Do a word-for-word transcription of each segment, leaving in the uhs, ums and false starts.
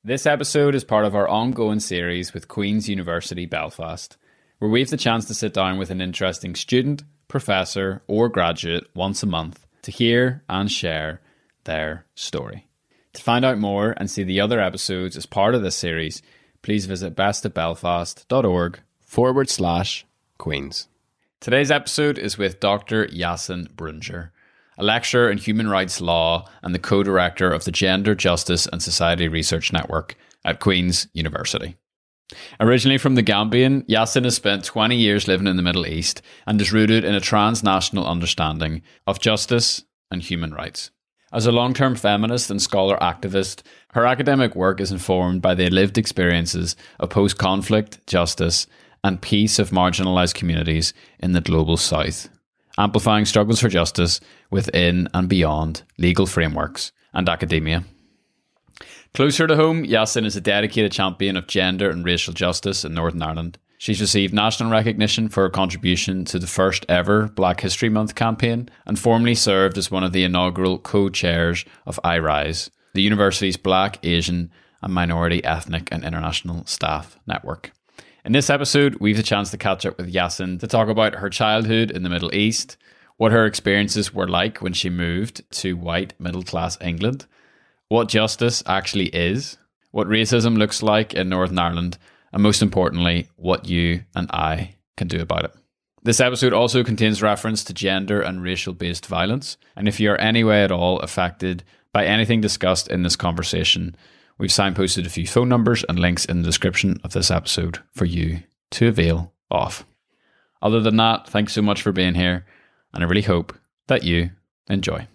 This episode is part of our ongoing series with Queen's University Belfast, where we have the chance to sit down with an interesting student, professor, or graduate once a month to hear and share their story. To find out more and see the other episodes as part of this series, please visit bestofbelfast.org forward slash Queens. Today's episode is with Doctor Yasin Brunjer, a lecturer in human rights law and the co-director of the Gender, Justice and Society Research Network at Queen's University. Originally from the Gambian, Yasin has spent twenty years living in the Middle East and is rooted in a transnational understanding of justice and human rights. As a long-term feminist and scholar activist, her academic work is informed by the lived experiences of post-conflict justice and peace of marginalised communities in the global south, amplifying struggles for justice within and beyond legal frameworks and academia. Closer to home, Yasin is a dedicated champion of gender and racial justice in Northern Ireland. She's received national recognition for her contribution to the first ever Black History Month campaign and formerly served as one of the inaugural co-chairs of I RISE, the university's Black, Asian and Minority Ethnic and International Staff Network. In this episode, we have the chance to catch up with Yasin to talk about her childhood in the Middle East, what her experiences were like when she moved to white middle-class England, what justice actually is, what racism looks like in Northern Ireland, and most importantly, what you and I can do about it. This episode also contains reference to gender and racial-based violence, and if you are any way at all affected by anything discussed in this conversation, we've signposted a few phone numbers and links in the description of this episode for you to avail of. Other than that, thanks so much for being here, and I really hope that you enjoy.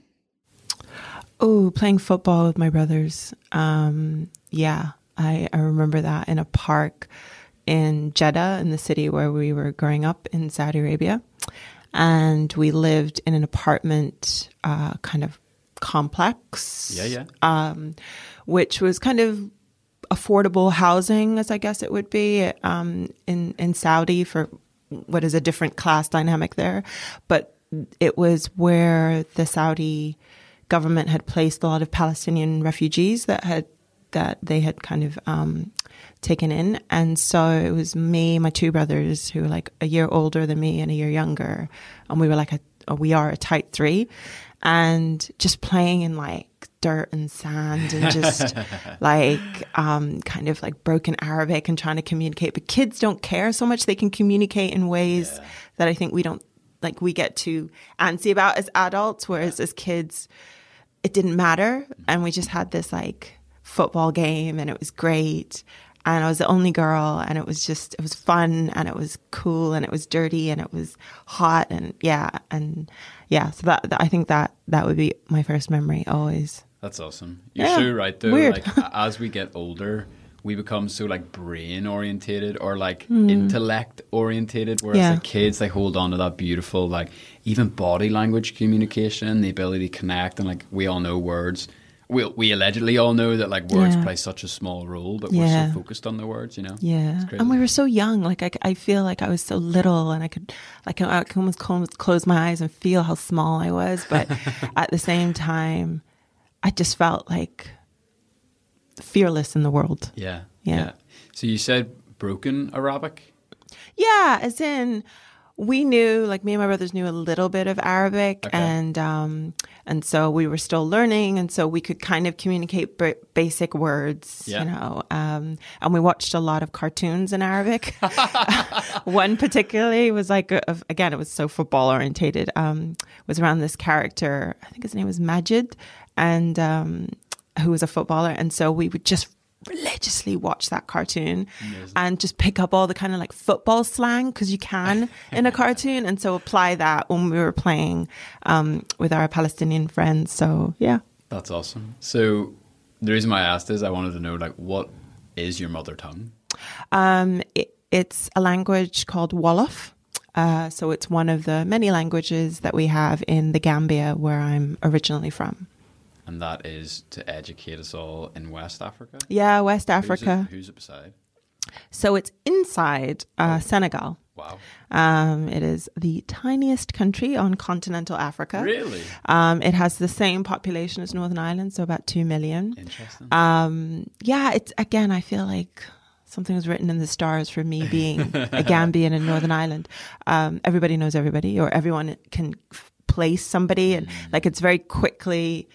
Oh, playing football with my brothers. Um, yeah, I, I remember that in a park in Jeddah, in the city where we were growing up in Saudi Arabia. And we lived in an apartment uh, kind of complex. Yeah, yeah. Um, which was kind of affordable housing, as I guess it would be, um, in, in Saudi for what is a different class dynamic there. But it was where the Saudi government had placed a lot of Palestinian refugees that had that they had kind of um, taken in. And so it was me, my two brothers, who were like a year older than me and a year younger. And we were like, a, we are a tight three. And just playing in like dirt and sand and just like um, kind of like broken Arabic and trying to communicate. But kids don't care so much. They can communicate in ways yeah. that I think we don't, like we get too antsy about as adults, whereas as kids, it didn't matter. And we just had this like football game and it was great. And I was the only girl and it was just, it was fun and it was cool and it was dirty and it was hot and yeah. And yeah, so that, that I think that that would be my first memory always. That's awesome. You're yeah, so right though. Weird. Like as we get older, we become so like brain orientated or like mm. intellect orientated, whereas yeah. like kids, they hold on to that beautiful, like even body language communication, the ability to connect, and like we all know words. We we allegedly all know that like words yeah. play such a small role, but we're yeah. so focused on the words, you know? Yeah. And we were so young. Like I, I feel like I was so little and I could like I could almost close, close my eyes and feel how small I was. But at the same time, I just felt like fearless in the world. Yeah. Yeah. yeah. So you said broken Arabic? Yeah, as in we knew, like me and my brothers knew a little bit of Arabic, okay. and um, and so we were still learning, and so we could kind of communicate b- basic words, yeah. you know. Um, and we watched a lot of cartoons in Arabic. One particularly was like, a, again, it was so football orientated. Um, was around this character, I think his name was Majid, and um, who was a footballer, and so we would just religiously watch that cartoon. Amazing. And just pick up all the kind of like football slang because you can in a cartoon, and so apply that when we were playing um, with our Palestinian friends. So yeah, that's awesome. So the reason why I asked is I wanted to know, like, what is your mother tongue? Um, it, it's a language called Wolof. Uh, so it's one of the many languages that we have in the Gambia, where I'm originally from. And that is to educate us all in West Africa? Yeah, West Africa. Who's it, who's it beside? So it's inside uh, oh. Senegal. Wow. Um, it is the tiniest country on continental Africa. Really? Um, it has the same population as Northern Ireland, so about two million. Interesting. Um, yeah, it's again, I feel like something was written in the stars for me being a Gambian in Northern Ireland. Um, everybody knows everybody, or everyone can f- place somebody, and mm. like it's very quickly.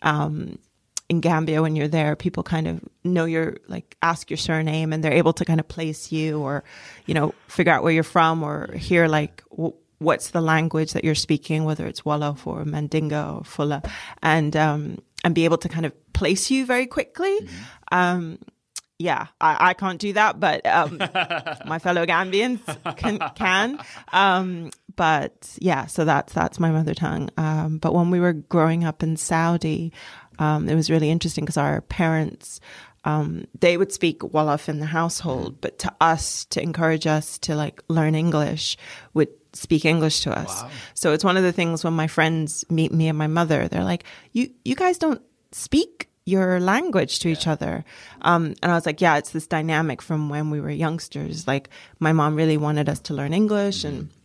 Um, in Gambia, when you're there, people kind of know your, like, ask your surname, and they're able to kind of place you, or, you know, figure out where you're from, or hear like w- what's the language that you're speaking, whether it's Wolof or Mandinga or Fula, and um, and be able to kind of place you very quickly. Mm-hmm. Um, yeah, I, I can't do that, but um, my fellow Gambians can. can. Um, but yeah, so that's that's my mother tongue. Um, but when we were growing up in Saudi, Um, it was really interesting because our parents, um, they would speak Wolof in the household, but to us, to encourage us to like learn English, would speak English to us. Wow. So it's one of the things when my friends meet me and my mother, they're like, you, you guys don't speak your language to yeah. each other. Um, and I was like, yeah, it's this dynamic from when we were youngsters. Like my mom really wanted us to learn English mm-hmm. and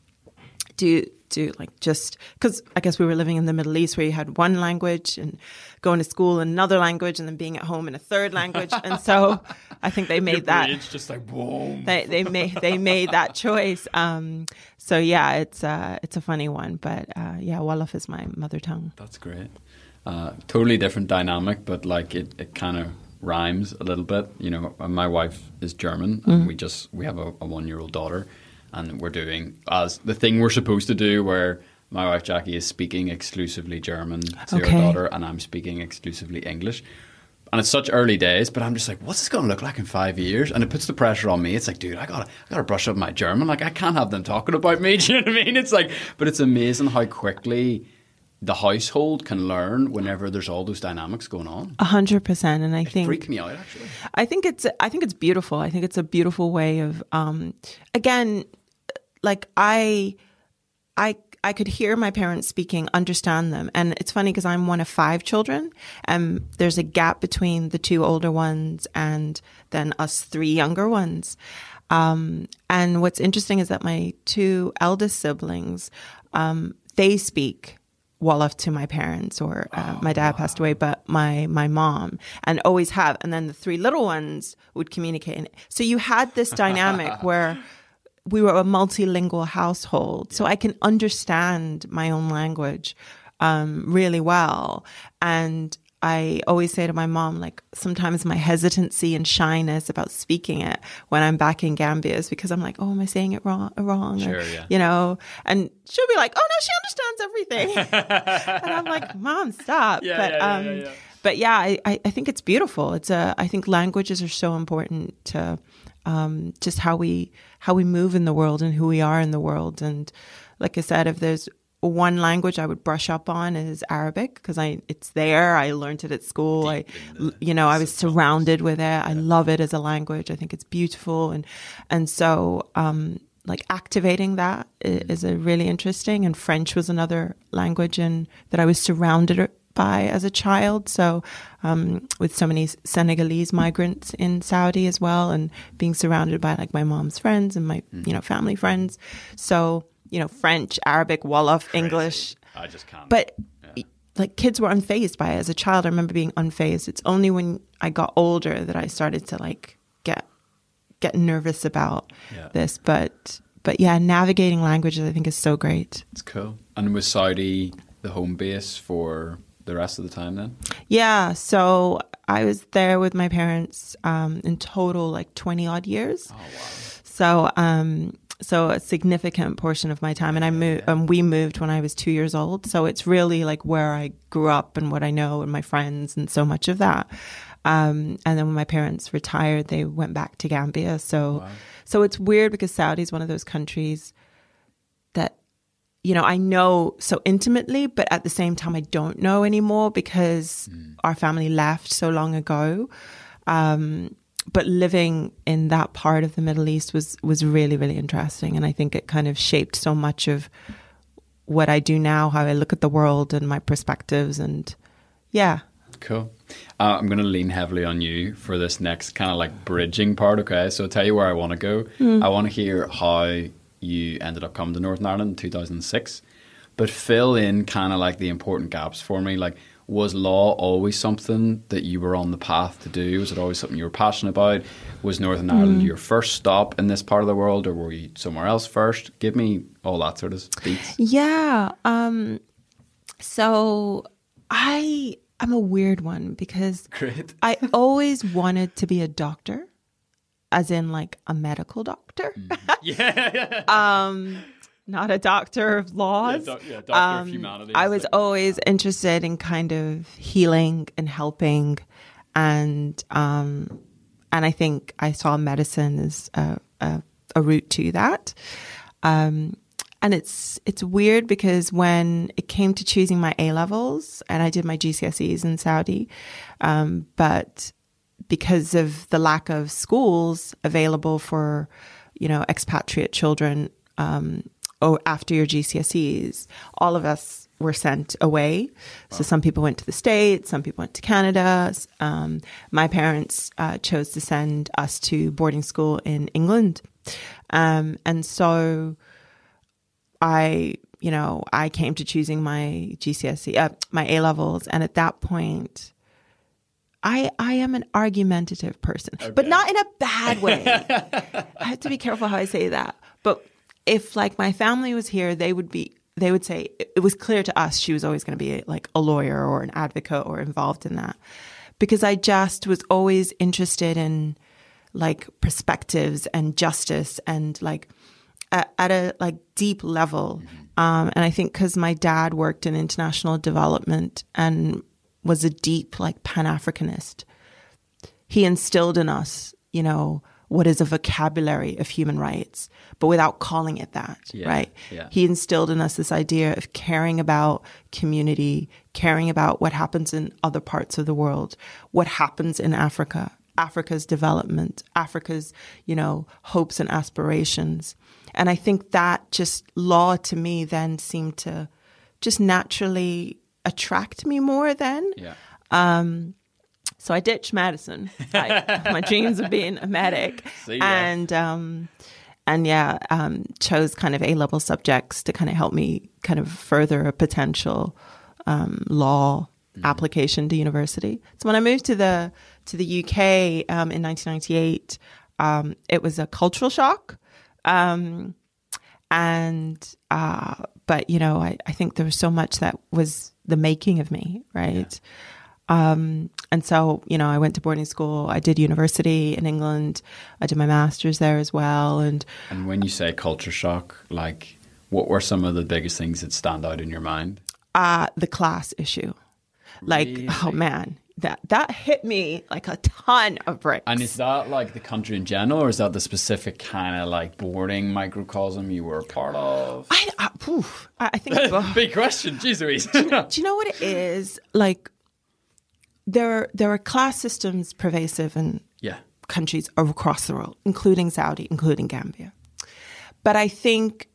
do to like just because I guess we were living in the Middle East where you had one language and going to school in another language and then being at home in a third language, and so I think they made that. It's just like boom. They they made they made that choice. Um, so yeah, it's uh, it's a funny one, but uh, yeah, Wolof is my mother tongue. That's great. Uh, totally different dynamic, but like it, it kind of rhymes a little bit. You know, my wife is German, and mm-hmm. we just we have a, a one year old daughter. And we're doing as the thing we're supposed to do, where my wife Jackie is speaking exclusively German to okay. her daughter, and I'm speaking exclusively English. And it's such early days, but I'm just like, what's this going to look like in five years? And it puts the pressure on me. It's like, dude, I gotta, I gotta brush up my German. Like, I can't have them talking about me. Do you know what I mean? It's like, but it's amazing how quickly the household can learn whenever there's all those dynamics going on. A hundred percent, and I it think freaked me out actually. I think it's, I think it's beautiful. I think it's a beautiful way of, um, again. Like I, I, I could hear my parents speaking, understand them. And it's funny because I'm one of five children, and there's a gap between the two older ones and then us three younger ones. Um, and what's interesting is that my two eldest siblings, um, they speak Wolof to my parents, or uh, oh, my dad wow. passed away, but my, my mom, and always have. And then the three little ones would communicate. So you had this dynamic where we were a multilingual household, so I can understand my own language um, really well. And I always say to my mom, like, sometimes my hesitancy and shyness about speaking it when I'm back in Gambia is because I'm like, oh, am I saying it wrong? wrong? Sure, or, yeah. You know, and she'll be like, oh, no, she understands everything. And I'm like, Mom, stop. Yeah, but, yeah, um, yeah, yeah, yeah. But yeah, I, I think it's beautiful. It's a, I think languages are so important to um, just how we how we move in the world and who we are in the world. And like I said, if there's one language I would brush up on is Arabic, because I it's there. I learned it at school. I, you know, I was surrounded with it. I love it as a language. I think it's beautiful, and and so um, like activating that is a really interesting. And French was another language and that I was surrounded by as a child. So um, with so many Senegalese migrants in Saudi as well, and being surrounded by like my mom's friends and my mm. you know family friends. So you know French, Arabic, Wolof, Crazy. English. I just can't. But yeah. like kids were unfazed by it. As a child, I remember being unfazed. It's only when I got older that I started to like get get nervous about yeah. this. But but yeah, navigating languages I think is so great. It's cool. And was Saudi the home base for the rest of the time then? Yeah, so I was there with my parents um, in total like twenty odd years. Oh wow! So um, so a significant portion of my time, and I moved. Um, we moved when I was two years old. So it's really like where I grew up and what I know and my friends and so much of that. Um, and then when my parents retired, they went back to Gambia. So wow. so it's weird because Saudi is one of those countries that, you know, I know so intimately, but at the same time, I don't know anymore because mm. our family left so long ago. Um, but living in that part of the Middle East was, was really, really interesting. And I think it kind of shaped so much of what I do now, how I look at the world and my perspectives. And yeah. Cool. Uh, I'm going to lean heavily on you for this next kind of like bridging part. Okay. So I'll tell you where I want to go. Mm. I want to hear how you ended up coming to Northern Ireland in two thousand six. But fill in kind of like the important gaps for me. Like, was law always something that you were on the path to do? Was it always something you were passionate about? Was Northern mm. Ireland your first stop in this part of the world, or were you somewhere else first? Give me all that sort of beats. Yeah. Um, so I, I'm a weird one because Great. I always wanted to be a doctor, as in like a medical doctor. Mm. Yeah. um, not a doctor of laws. Yeah, doc- yeah, doctor um, of humanities. I was always interested in kind of healing and helping, and um, and I think I saw medicine as a, a, a route to that. Um, and it's it's weird because when it came to choosing my A levels, and I did my G C S Es in Saudi, um, but because of the lack of schools available for, you know, expatriate children. Um, Oh, after your G C S Es, all of us were sent away. Wow. So some people went to the States, some people went to Canada. Um, my parents uh, chose to send us to boarding school in England. Um, and so I, you know, I came to choosing my G C S E, uh, my A levels. And at that point, I I am an argumentative person, okay. but not in a bad way. I have to be careful how I say that. But if like my family was here, they would be, they would say, it was clear to us she was always going to be like a lawyer or an advocate or involved in that. Because I just was always interested in like perspectives and justice and like at, at a like deep level. Mm-hmm. Um, and I think because my dad worked in international development and was a deep like Pan-Africanist, he instilled in us, you know, what is a vocabulary of human rights, but without calling it that, yeah, right? Yeah. He instilled in us this idea of caring about community, caring about what happens in other parts of the world, what happens in Africa, Africa's development, Africa's, you know, hopes and aspirations. And I think that just law to me then seemed to just naturally attract me more then. Yeah. Um, So I ditched medicine, like my dreams of being a medic, See, and yeah. um, and yeah, um, chose kind of A-level subjects to kind of help me kind of further a potential um, law mm. application to university. So when I moved to the to the U K um, in nineteen ninety-eight, um, it was a cultural shock, um, and uh, but you know I, I think there was so much that was the making of me, right? Yeah. Um, and so, you know, I went to boarding school. I did university in England. I did my master's there as well. And and when you say culture shock, like, what were some of the biggest things that stand out in your mind? Uh, the class issue. Like, really? Oh man, that, that hit me like a ton of bricks. And is that like the country in general, or is that the specific kind of like boarding microcosm you were a part of? I, I, poof, I, I think. Big question. Jeez Louise. do, you know, do you know what it is? Like, There, there are class systems pervasive in yeah. countries across the world, including Saudi, including Gambia. But I think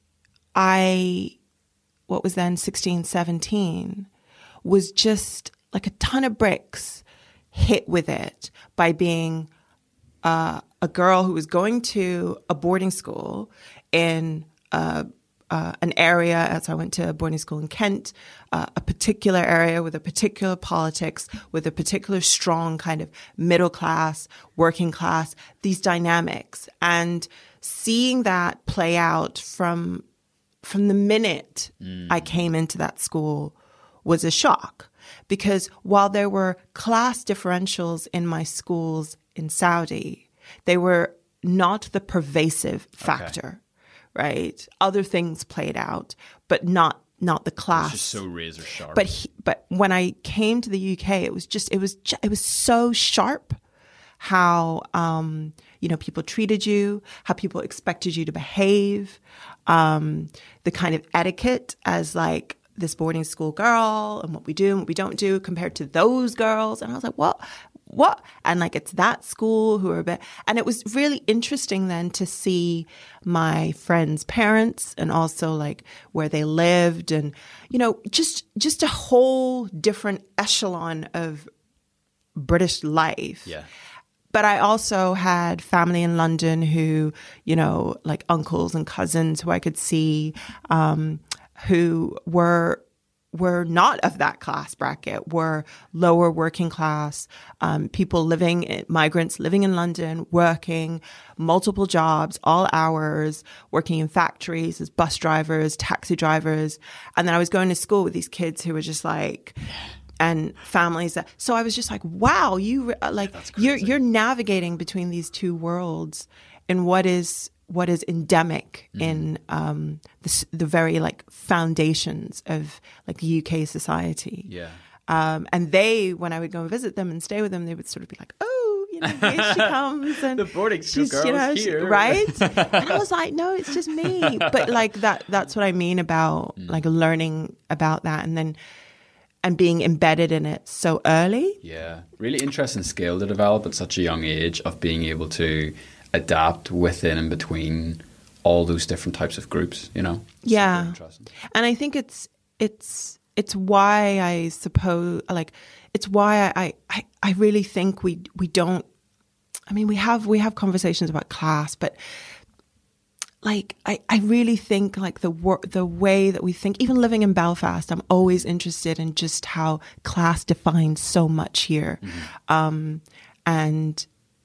I, what was then sixteen, seventeen, was just like a ton of bricks hit with it by being uh, a girl who was going to a boarding school in uh, Uh, an area, as I went to boarding school in Kent, uh, a particular area with a particular politics, with a particular strong kind of middle class, working class, these dynamics. And seeing that play out from, from the minute mm. I came into that school was a shock. Because while there were class differentials in my schools in Saudi, they were not the pervasive factor. Okay. Right. Other things played out, but not not the class. It's just so razor sharp. But he, but when I came to the U K, it was just it was it was so sharp how um, you know people treated you, how people expected you to behave, um, the kind of etiquette as like this boarding school girl and what we do and what we don't do compared to those girls. And I was like, what? What? And like, it's that school who are a bit, and it was really interesting then to see my friends' parents and also like where they lived and, you know, just, just a whole different echelon of British life. Yeah. but I also had family in London who, you know, like uncles and cousins who I could see, um, who were were not of that class bracket, were lower working class, um, people living, migrants living in London, working multiple jobs, all hours, working in factories as bus drivers, taxi drivers. And then I was going to school with these kids who were just like, and families that, so I was just like, wow, you like, you're, you're navigating between these two worlds in what is, what is endemic mm. in um, the, the very like foundations of like U K society. Yeah. Um, and they, when I would go and visit them and stay with them, they would sort of be like, oh, you know, here she comes. And the boarding school she's, girl you know, is here. She, right? And I was like, no, it's just me. But like that, that's what I mean about mm. like learning about that and then, and being embedded in it so early. Yeah. Really interesting skill to develop at such a young age of being able to adapt within and between all those different types of groups, you know? Yeah. And I think it's, it's, it's why I suppose, like, it's why I, I, I really think we, we don't, I mean, we have, we have conversations about class, but like, I, I really think like the wor- the way that we think, even living in Belfast, I'm always interested in just how class defines so much here. Mm-hmm. Um, and,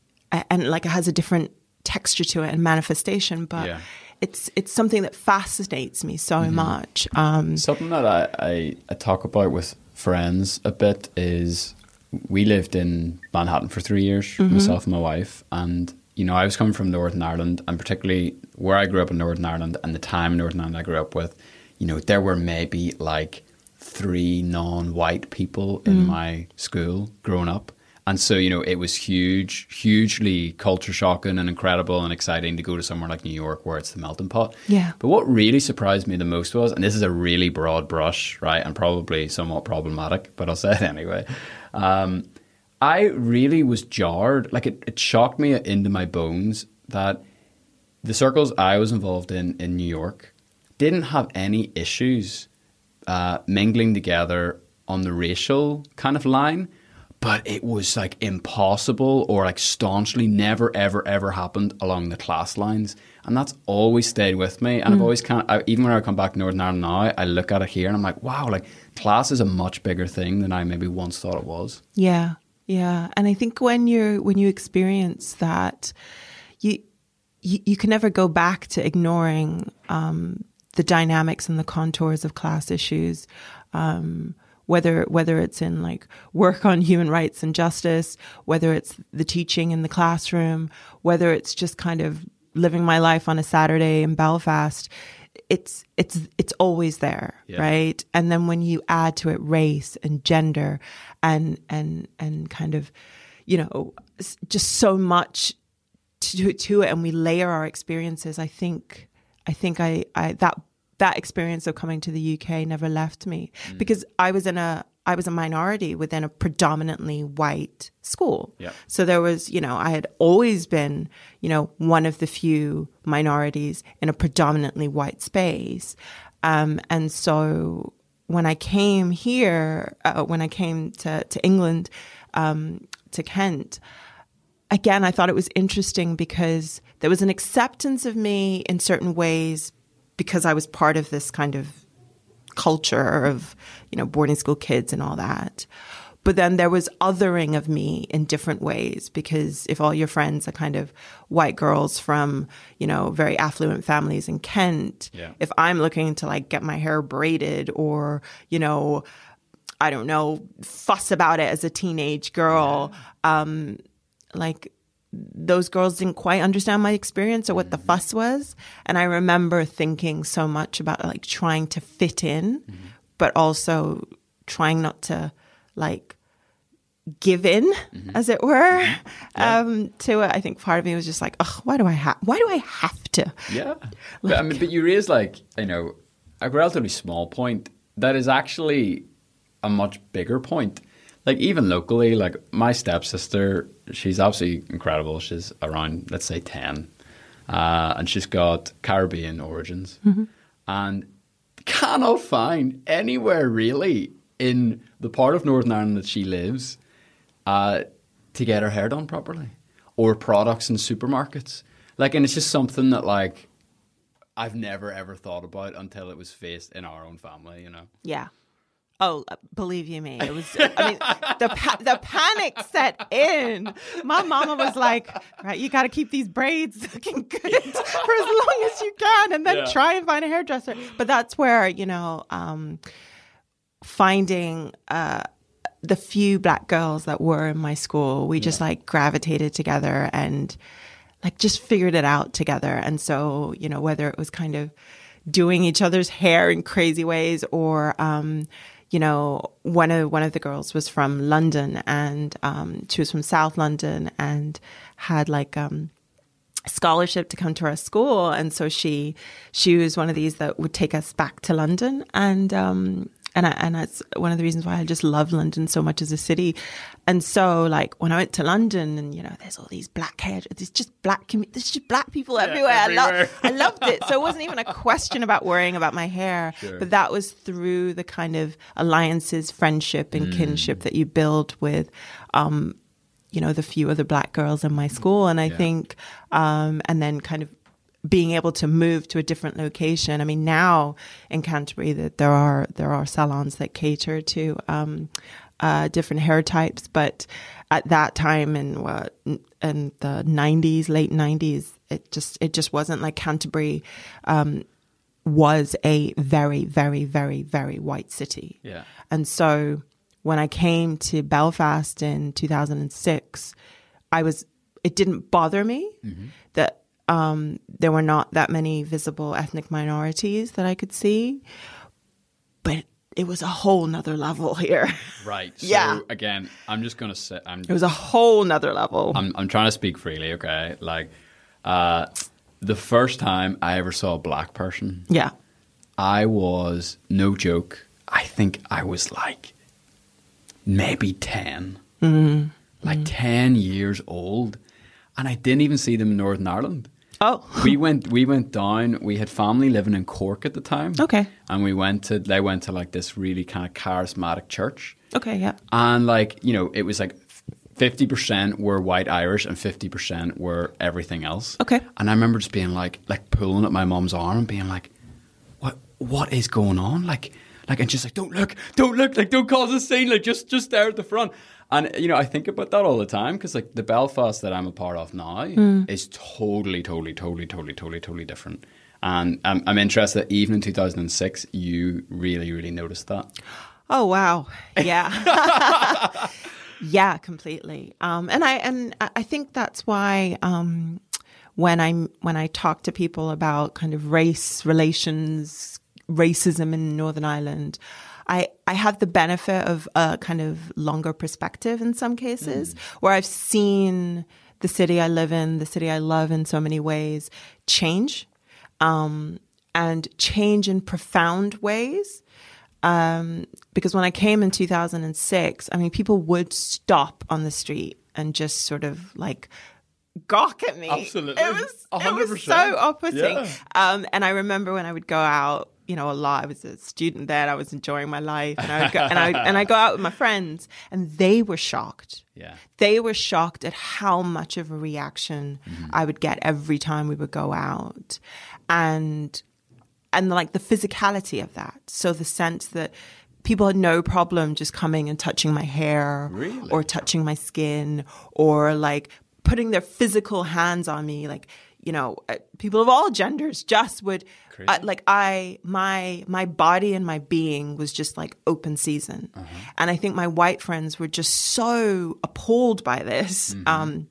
and like it has a different texture to it and manifestation, but yeah. it's it's something that fascinates me so mm-hmm. much. Um, something that I, I, I talk about with friends a bit is we lived in Manhattan for three years, mm-hmm. myself and my wife, and you know I was coming from Northern Ireland, and particularly where I grew up in Northern Ireland and the time in Northern Ireland I grew up with, you know, there were maybe like three non-white people in mm. my school growing up. And so, you know, it was huge, hugely culture shocking and incredible and exciting to go to somewhere like New York where it's the melting pot. Yeah. But what really surprised me the most was, and this is a really broad brush, right, and probably somewhat problematic, but I'll say it anyway. Um, I really was jarred, like it, it shocked me into my bones that the circles I was involved in in New York didn't have any issues uh, mingling together on the racial kind of line. But it was like impossible or like staunchly never, ever, ever happened along the class lines. And that's always stayed with me. And mm. I've always kind of, even when I come back to Northern Ireland now, I look at it here and I'm like, wow, like class is a much bigger thing than I maybe once thought it was. Yeah. Yeah. And I think when you're, when you experience that, you, you, you can never go back to ignoring um, the dynamics and the contours of class issues. Um, whether whether it's in like work on human rights and justice, whether it's the teaching in the classroom, whether it's just kind of living my life on a Saturday in Belfast, it's it's it's always there, yeah. right? And then when you add to it race and gender and and and kind of, you know, just so much to to it, and we layer our experiences, I think I think I, I that that experience of coming to the U K never left me mm. because I was in a, I was a minority within a predominantly white school. Yeah. So there was, you know, I had always been, you know, one of the few minorities in a predominantly white space. Um, and so when I came here, uh, when I came to, to England, um, to Kent, again, I thought it was interesting because there was an acceptance of me in certain ways because I was part of this kind of culture of, you know, boarding school kids and all that. But then there was othering of me in different ways because if all your friends are kind of white girls from, you know, very affluent families in Kent, yeah. if I'm looking to like get my hair braided or, you know, I don't know, fuss about it as a teenage girl, yeah. um, like those girls didn't quite understand my experience or what mm-hmm. the fuss was. And I remember thinking so much about like trying to fit in, mm-hmm. but also trying not to like give in, mm-hmm. as it were, mm-hmm. yeah. um, to it. I think part of me was just like, oh, why do I have, why do I have to? Yeah. Like, but, I mean, but you raise like, you know, a relatively small point that is actually a much bigger point. Like even locally, like my stepsister, she's absolutely incredible. She's around, let's say, ten. Uh, and she's got Caribbean origins. Mm-hmm. And cannot find anywhere really in the part of Northern Ireland that she lives uh, to get her hair done properly. or products in supermarkets. Like, and it's just something that like I've never ever thought about until it was faced in our own family, you know? Yeah. Oh, believe you me, it was. I mean, the pa- the panic set in. My mama was like, "Right, you got to keep these braids looking good for as long as you can, and then yeah. try and find a hairdresser." But that's where you know, um, finding uh, the few black girls that were in my school, we just yeah. like gravitated together and like just figured it out together. And so, you know, whether it was kind of doing each other's hair in crazy ways or. Um, You know, one of one of the girls was from London, and um, she was from South London, and had like um, a scholarship to come to our school, and so she she was one of these that would take us back to London, and um, and I, and that's one of the reasons why I just love London so much as a city. And so, like when I went to London, and you know, there's all these black hair, there's just black, there's just black people yeah, everywhere. everywhere. I, lo- I loved it. So it wasn't even a question about worrying about my hair, sure. but that was through the kind of alliances, friendship, and mm. kinship that you build with, um, you know, the few other black girls in my school. And I yeah. think, um, and then kind of being able to move to a different location. I mean, now in Canterbury, that there are there are salons that cater to um, uh, different hair types, but at that time in what in the nineties, late nineties, it just it just wasn't like Canterbury um, was a very, very, very, very white city. Yeah, and so when I came to Belfast in two thousand six, I was it didn't bother me mm-hmm. that. Um, there were not that many visible ethnic minorities that I could see, but it was a whole nother level here. Right. So yeah. again, I'm just going to say, I'm, it was a whole nother level. I'm, I'm trying to speak freely. Okay. Like, uh, the first time I ever saw a black person. Yeah. I was, no joke, I think I was like maybe ten, mm-hmm. like mm-hmm. ten years old. And I didn't even see them in Northern Ireland. Oh. we went we went down, we had family living in Cork at the time. Okay. And we went to, they went to like this really kind of charismatic church. Okay, yeah. And like, you know, it was like fifty percent were white Irish and fifty percent were everything else. Okay. And I remember just being like, like pulling at my mom's arm and being like, what, what is going on? Like, like, and she's like, don't look, don't look, like, don't cause a scene, like, just, just there at the front. And, you know, I think about that all the time because, like, the Belfast that I'm a part of now mm. is totally, totally, totally, totally, totally, totally different. And I'm, I'm interested that even in two thousand six, you really, really noticed that. Oh, wow. Yeah. Yeah, completely. Um, and I and I think that's why um, when I when I talk to people about kind of race relations, racism in Northern Ireland, I, I have the benefit of a kind of longer perspective in some cases, mm. where I've seen the city I live in, the city I love in so many ways, change, um, and change in profound ways. Um, because when I came in two thousand six, I mean, people would stop on the street and just sort of like gawk at me. Absolutely. It was, one hundred percent. It was so off-putting. Yeah. Um, and I remember when I would go out, you know, a lot. I was a student then. I was enjoying my life, and I would go, and I and I go out with my friends, and they were shocked. Yeah, they were shocked at how much of a reaction mm-hmm. I would get every time we would go out, and and like the physicality of that. So the sense that people had no problem just coming and touching my hair, really? Or touching my skin, or like putting their physical hands on me, like. You know, people of all genders just would uh, like I my my body and my being was just like open season, uh-huh. and I think my white friends were just so appalled by this, mm-hmm. um,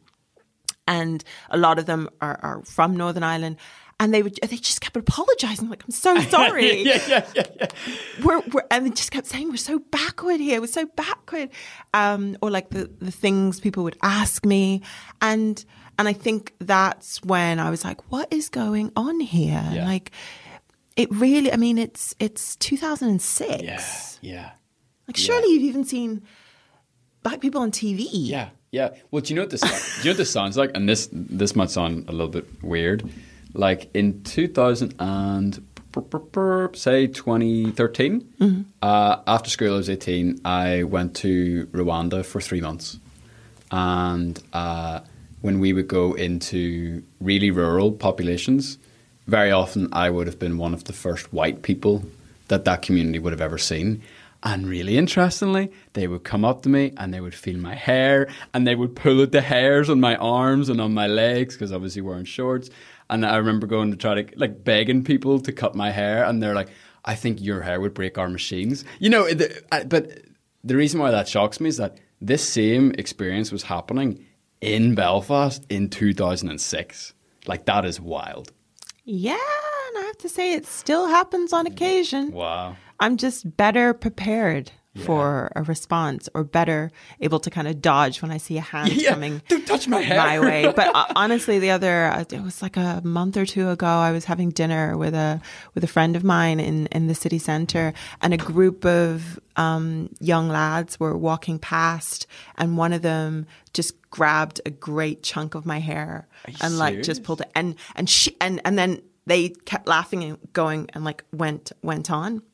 and a lot of them are, are from Northern Ireland. And they would, they just kept apologizing, like, I'm so sorry. yeah, yeah, yeah, yeah. We're, we're, and they just kept saying, we're so backward here. We're so backward. Um, or like the, the things people would ask me. And, and I think that's when I was like, what is going on here? Yeah. Like, it really, I mean, it's, it's two thousand six. Yeah, yeah. Like, surely yeah. you've even seen black people on T V. Yeah, yeah. Well, do you know what this, do you know what this sounds like? And this, this might sound a little bit weird. Like in two thousand and say twenty thirteen, mm-hmm. uh, after school I was eighteen, I went to Rwanda for three months. And uh, when we would go into really rural populations, very often I would have been one of the first white people that that community would have ever seen. And really interestingly, they would come up to me and they would feel my hair and they would pull at the hairs on my arms and on my legs because obviously wearing shorts. And I remember going to try to, like, begging people to cut my hair, and they're like, I think your hair would break our machines. You know, the, I, but the reason why that shocks me is that this same experience was happening in Belfast in two thousand six. Like, that is wild. Yeah, and I have to say it still happens on occasion. Wow. I'm just better prepared Yeah. for a response, or better able to kind of dodge when I see a hand Yeah, coming don't touch my hair. my way. But uh, honestly, the other, uh, it was like a month or two ago, I was having dinner with a with a friend of mine in, in the city centre, and a group of um, young lads were walking past, and one of them just grabbed a great chunk of my hair and like serious? just pulled it, and and she and and then they kept laughing and going and like went went on.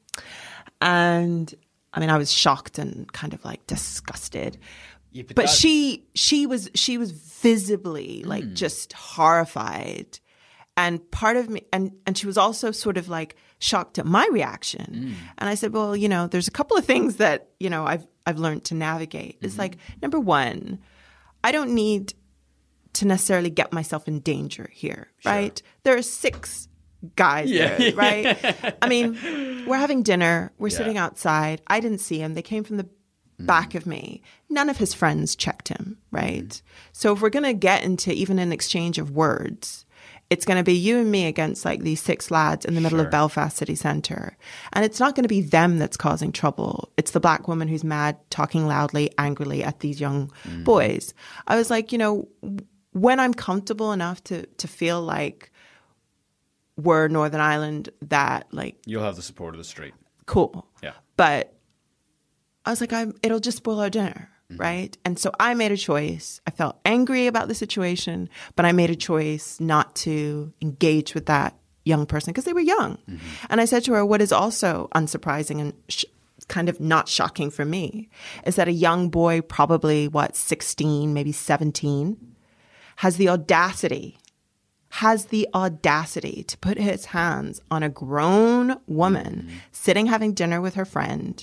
And I mean, I was shocked and kind of like disgusted. Yeah, but but that- she she was she was visibly like Hmm. just horrified. And part of me, and, and she was also sort of like shocked at my reaction. Hmm. And I said, well, you know, there's a couple of things that, you know, I've I've learned to navigate. It's Mm-hmm. like, number one, I don't need to necessarily get myself in danger here, right? There are six guys Yeah. there, right? I mean, we're having dinner. We're Yeah. sitting outside. I didn't see him. They came from the back of me. None of his friends checked him, right? So if we're going to get into even an exchange of words, it's going to be you and me against like these six lads in the middle Sure. of Belfast city centre. And it's not going to be them that's causing trouble. It's the black woman who's mad, talking loudly, angrily at these young boys. I was like, you know, when I'm comfortable enough to to feel like we're Northern Ireland, that like, You'll have the support of the street. cool. Yeah. But I was like, I'm, it'll just spoil our dinner, Mm-hmm. right? And so I made a choice. I felt angry about the situation, but I made a choice not to engage with that young person because they were young. Mm-hmm. And I said to her, what is also unsurprising and sh- kind of not shocking for me is that a young boy, probably what, sixteen, maybe seventeen, has the audacity has the audacity to put his hands on a grown woman Mm-hmm. sitting having dinner with her friend.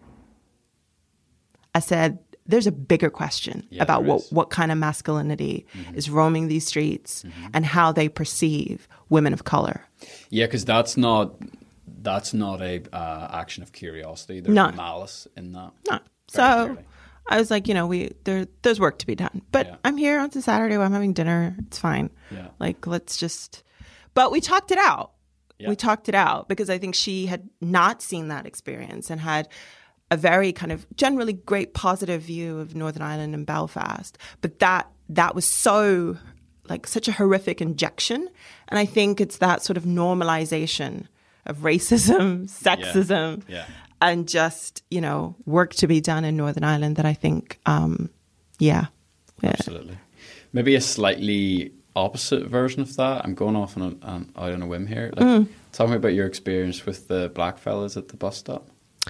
I said, there's a bigger question Yeah, about there what, is. what kind of masculinity Mm-hmm. is roaming these streets and how they perceive women of color. Yeah, because that's not that's not a uh, action of curiosity. There's No. malice in that. No. Very So clearly. I was like, you know, we there there's work to be done. But Yeah. I'm here on Saturday while I'm having dinner. It's fine. Yeah. Like, let's just but we talked it out. Yeah. We talked it out because I think she had not seen that experience and had a very kind of generally great positive view of Northern Ireland and Belfast. But that that was so like such a horrific injection. And I think it's that sort of normalization of racism, sexism, Yeah. and just, you know, work to be done in Northern Ireland that I think, um, yeah. yeah. Absolutely. Maybe a slightly opposite version of that. I'm going off on a, on, out on a whim here. Like, Mm. Tell me about your experience with the black fellas at the bus stop.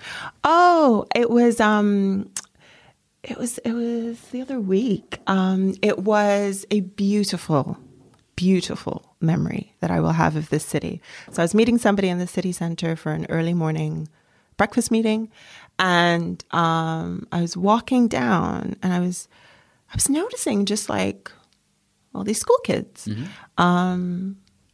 Oh, it was um it was it was the other week. Um it was a beautiful beautiful memory that I will have of this city. So I was meeting somebody in the city center for an early morning breakfast meeting, and um I was walking down and I was I was noticing just like all these school kids. Um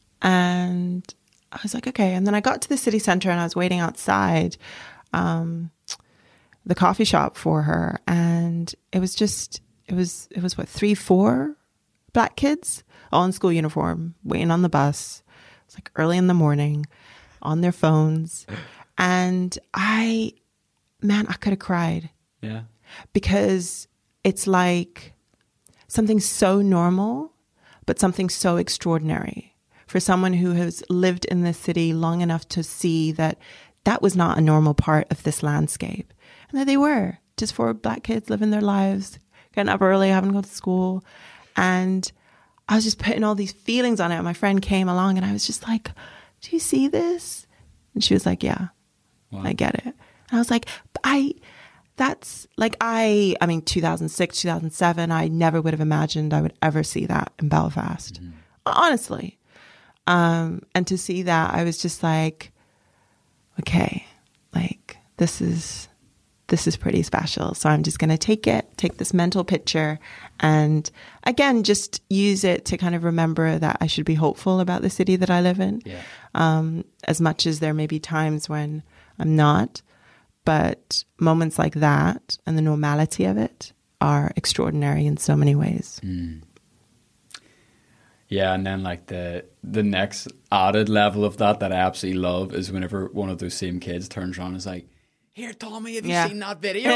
and I was like, okay. And then I got to the city center and I was waiting outside um, the coffee shop for her. And it was just, it was, it was what, three, four black kids all in school uniform, waiting on the bus. It's like early in the morning on their phones. And I, man, I could have cried Yeah. because it's like something so normal, but something so extraordinary for someone who has lived in this city long enough to see that that was not a normal part of this landscape. And that they were just four black kids living their lives, getting up early, having to go to school. And I was just putting all these feelings on it. And my friend came along and I was just like, do you see this? And she was like, yeah, Wow. I get it. And I was like, I, that's like, I, I mean, two thousand six, two thousand seven, I never would have imagined I would ever see that in Belfast, mm-hmm. honestly. Um, and to see that, I was just like, okay, like this is, this is pretty special. So I'm just going to take it, take this mental picture, and again, just use it to kind of remember that I should be hopeful about the city that I live in. Yeah. Um, as much as there may be times when I'm not, but moments like that and the normality of it are extraordinary in so many ways. Mm. Yeah, and then like the the next added level of that that I absolutely love is whenever one of those same kids turns around and is like, "Here, Tommy, have you yeah. seen that video?"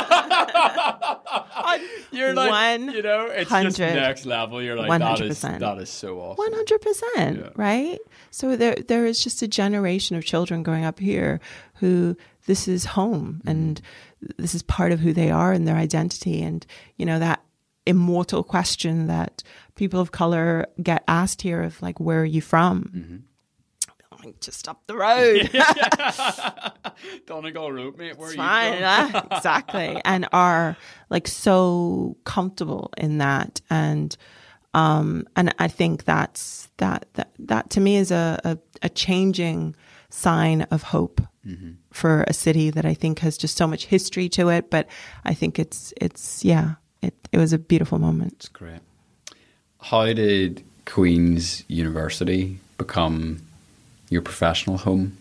You're like, one you know, it's just next level. You're like, that is, that is so awesome. one hundred percent, yeah. Right? So there, there is just a generation of children growing up here who this is home, mm. and this is part of who they are and their identity. And, you know, that immortal question that people of color get asked here of like, where are you from? Mm-hmm. Like, just up the road. Donegal Road, mate. Where it's are fine, you from? uh, exactly. And are like so comfortable in that. And um, and I think that's that that that to me is a a, a changing sign of hope, mm-hmm. for a city that I think has just so much history to it. But I think it's it's yeah, it it was a beautiful moment. It's great. How did Queen's University become your professional home?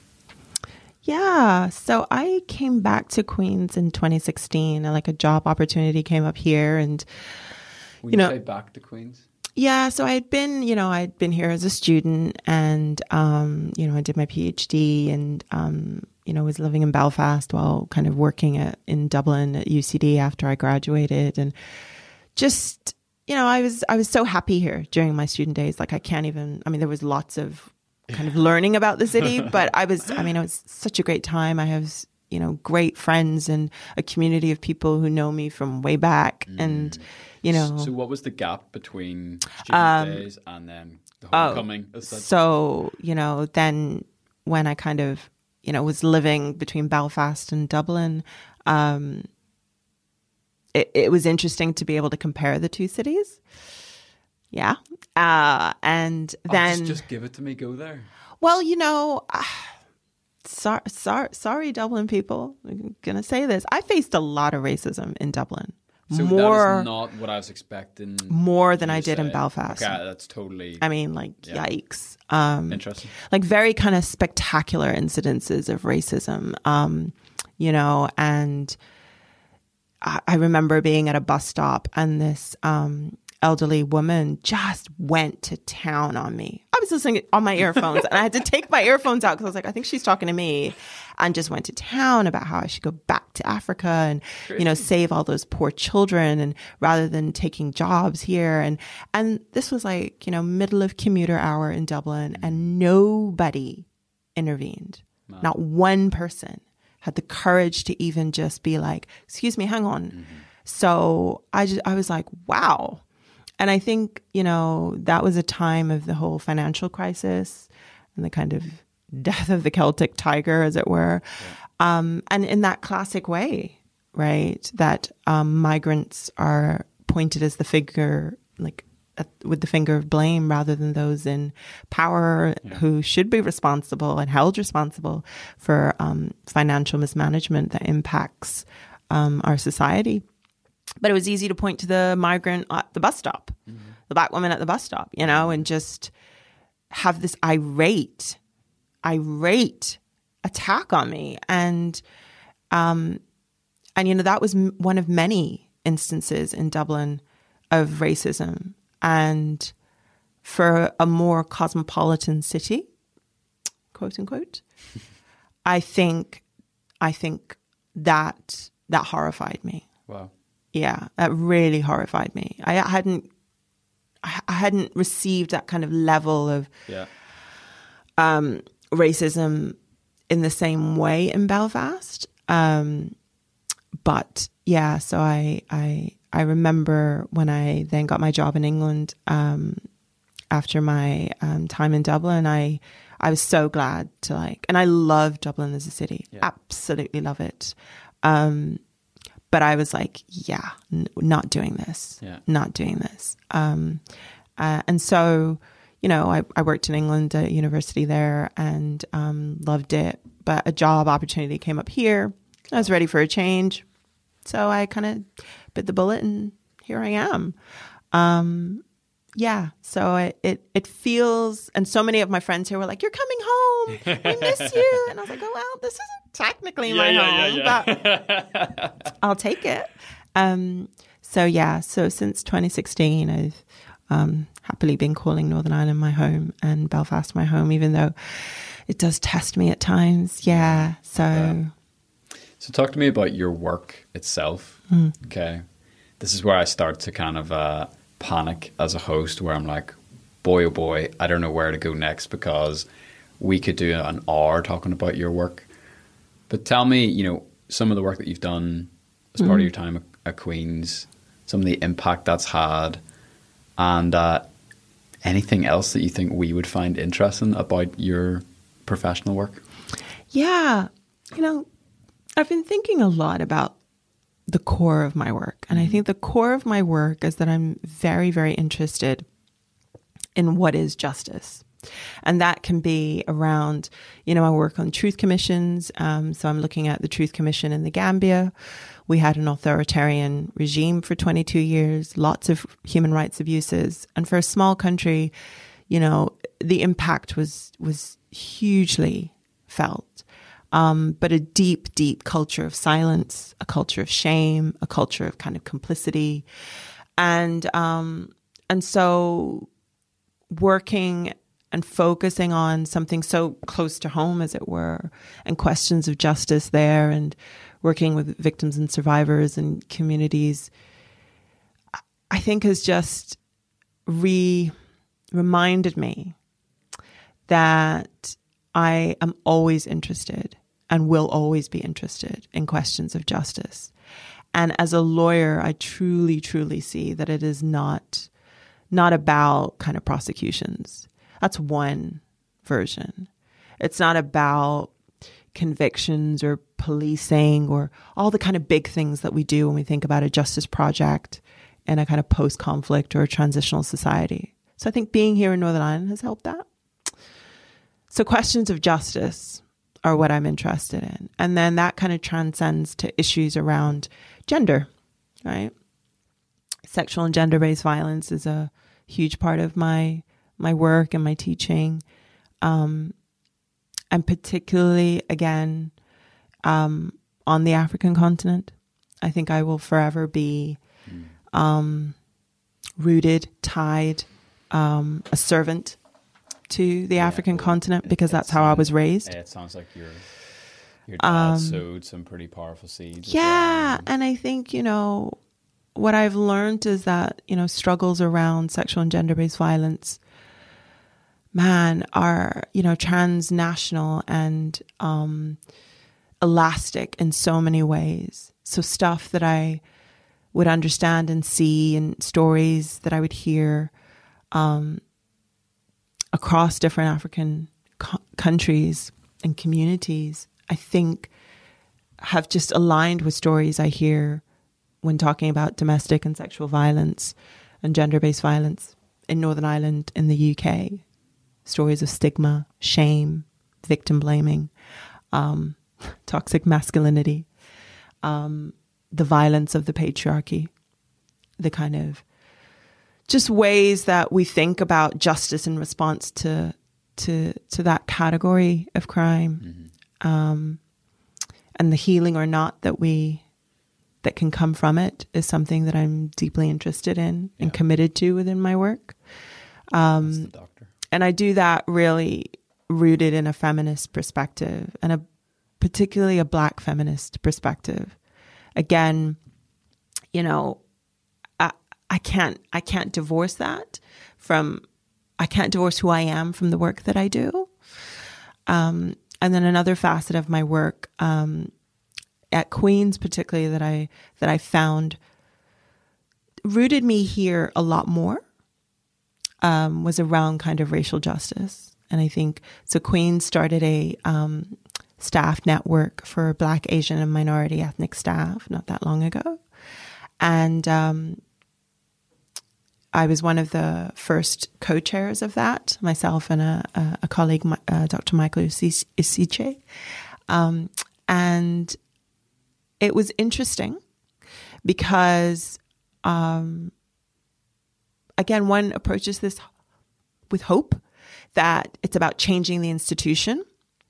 Yeah, so I came back to Queen's in twenty sixteen. Like a job opportunity came up here, and when you know, say back to Queen's? Yeah, so I had been, you know, I'd been here as a student, and um, you know, I did my PhD, and um, you know, was living in Belfast while kind of working at in Dublin at U C D after I graduated, and just, you know, I was I was so happy here during my student days. Like I can't even. I mean, there was lots of kind of learning about the city, but I was, I mean, it was such a great time. I have, you know, great friends and a community of people who know me from way back. Mm. And, you know. So what was the gap between student um, days and then the homecoming? Oh, so, you know, then when I kind of, you know, was living between Belfast and Dublin, um, it, it was interesting to be able to compare the two cities. Yeah. Uh, and then... Oh, just, just give it to me. Go there. Well, you know, uh, sorry, sorry, sorry, Dublin people. I'm going to say this. I faced a lot of racism in Dublin. So more, that is not what I was expecting. More than I did say. in Belfast. Okay, that's totally... I mean, like, yeah. Yikes. Um, Interesting. Like very kind of spectacular incidences of racism, um, you know, and I, I remember being at a bus stop and this... Um, elderly woman just went to town on me. I was listening on my earphones and I had to take my earphones out because I was like, I think she's talking to me, and just went to town about how I should go back to Africa and, Crazy. you know, save all those poor children, and rather than taking jobs here. And, and this was like, you know, middle of commuter hour in Dublin, and nobody intervened. Wow. Not one person had the courage to even just be like, excuse me, hang on. Mm-hmm. So I just, I was like, wow. And I think, you know, that was a time of the whole financial crisis and the kind of death of the Celtic tiger, as it were. Yeah. Um, and in that classic way, right, that um, migrants are pointed as the figure, like uh, with the finger of blame, rather than those in power, yeah. who should be responsible and held responsible for um, financial mismanagement that impacts um, our society. But it was easy to point to the migrant at the bus stop, mm-hmm. the black woman at the bus stop, you know, and just have this irate, irate attack on me. And, um, and, you know, that was m- one of many instances in Dublin of racism. And for a more cosmopolitan city, quote unquote, I think, I think that, that horrified me. Wow. Yeah, that really horrified me. I hadn't, I hadn't received that kind of level of yeah. um, racism in the same way in Belfast. Um, but yeah, so I, I, I remember when I then got my job in England um, after my um, time in Dublin. I, I was so glad to like, and I love Dublin as a city. Yeah. Absolutely love it. Um, but I was like, yeah, n- not doing this, Yeah. not doing this. Um, uh, and so, you know, I, I worked in England at university there and um, loved it. But a job opportunity came up here. I was ready for a change. So I kind of bit the bullet and here I am. Um, yeah. So it, it, it feels, and so many of my friends here were like, you're coming home. We miss you. And I was like, oh, well, this isn't technically Yeah, my yeah, home, yeah, yeah. but I'll take it. Um, so yeah, so since twenty sixteen, I've um, happily been calling Northern Ireland my home and Belfast my home, even though it does test me at times. Yeah. So, Yeah. So talk to me about your work itself. Mm. Okay. This is where I start to kind of uh, panic as a host, where I'm like, boy, oh boy, I don't know where to go next, because we could do an hour talking about your work. But tell me, you know, some of the work that you've done as part Mm. of your time at, at Queen's, some of the impact that's had, and uh, anything else that you think we would find interesting about your professional work. yeah, you know, I've been thinking a lot about the core of my work. And I think the core of my work is that I'm very, very interested in what is justice. And that can be around, you know, I work on truth commissions. Um, so I'm looking at the Truth Commission in the Gambia. We had an authoritarian regime for twenty-two years, lots of human rights abuses. And for a small country, you know, the impact was, was hugely felt. Um, but a deep, deep culture of silence, a culture of shame, a culture of kind of complicity. And, um, and so working and focusing on something so close to home, as it were, and questions of justice there, and working with victims and survivors and communities, I think has just re reminded me that I am always interested and will always be interested in questions of justice. And as a lawyer, I truly, truly see that it is not, not about kind of prosecutions. That's one version. It's not about convictions or policing or all the kind of big things that we do when we think about a justice project in a kind of post-conflict or a transitional society. So I think being here in Northern Ireland has helped that. So questions of justice are what I'm interested in. And then that kind of transcends to issues around gender, right? Sexual and gender-based violence is a huge part of my my work and my teaching. Um, and particularly, again, um, on the African continent. I think I will forever be um, rooted, tied, um, a servant to the Yeah, African well, continent, it- because it that's how I sounds- was raised. It sounds like your your dad Um, sowed some pretty powerful seeds. as Yeah. well. And I think, you know, what I've learned is that, you know, struggles around sexual and gender-based violence, man, are, you know, transnational and um, elastic in so many ways. So stuff that I would understand and see, and stories that I would hear um, across different African co- countries and communities, I think have just aligned with stories I hear when talking about domestic and sexual violence and gender-based violence in Northern Ireland, in the U K. Stories of stigma, shame, victim blaming, um, toxic masculinity, um, the violence of the patriarchy, the kind of just ways that we think about justice in response to to to that category of crime, Mm-hmm. um, and the healing or not that we that can come from it is something that I'm deeply interested in and Yeah. committed to within my work. Um, That's the doctor. And I do that really rooted in a feminist perspective, and a particularly a Black feminist perspective. Again, you know, I, I can't I can't divorce that from I can't divorce who I am from the work that I do. Um, and then another facet of my work um, at Queen's, particularly that I that I found rooted me here a lot more. Um, was around kind of racial justice. And I think, so Queen started a um, staff network for Black, Asian, and minority ethnic staff not that long ago. And um, I was one of the first co-chairs of that, myself and a, a, a colleague, uh, Doctor Michael Isiche. Um, and it was interesting because, um, again, one approaches this with hope that it's about changing the institution.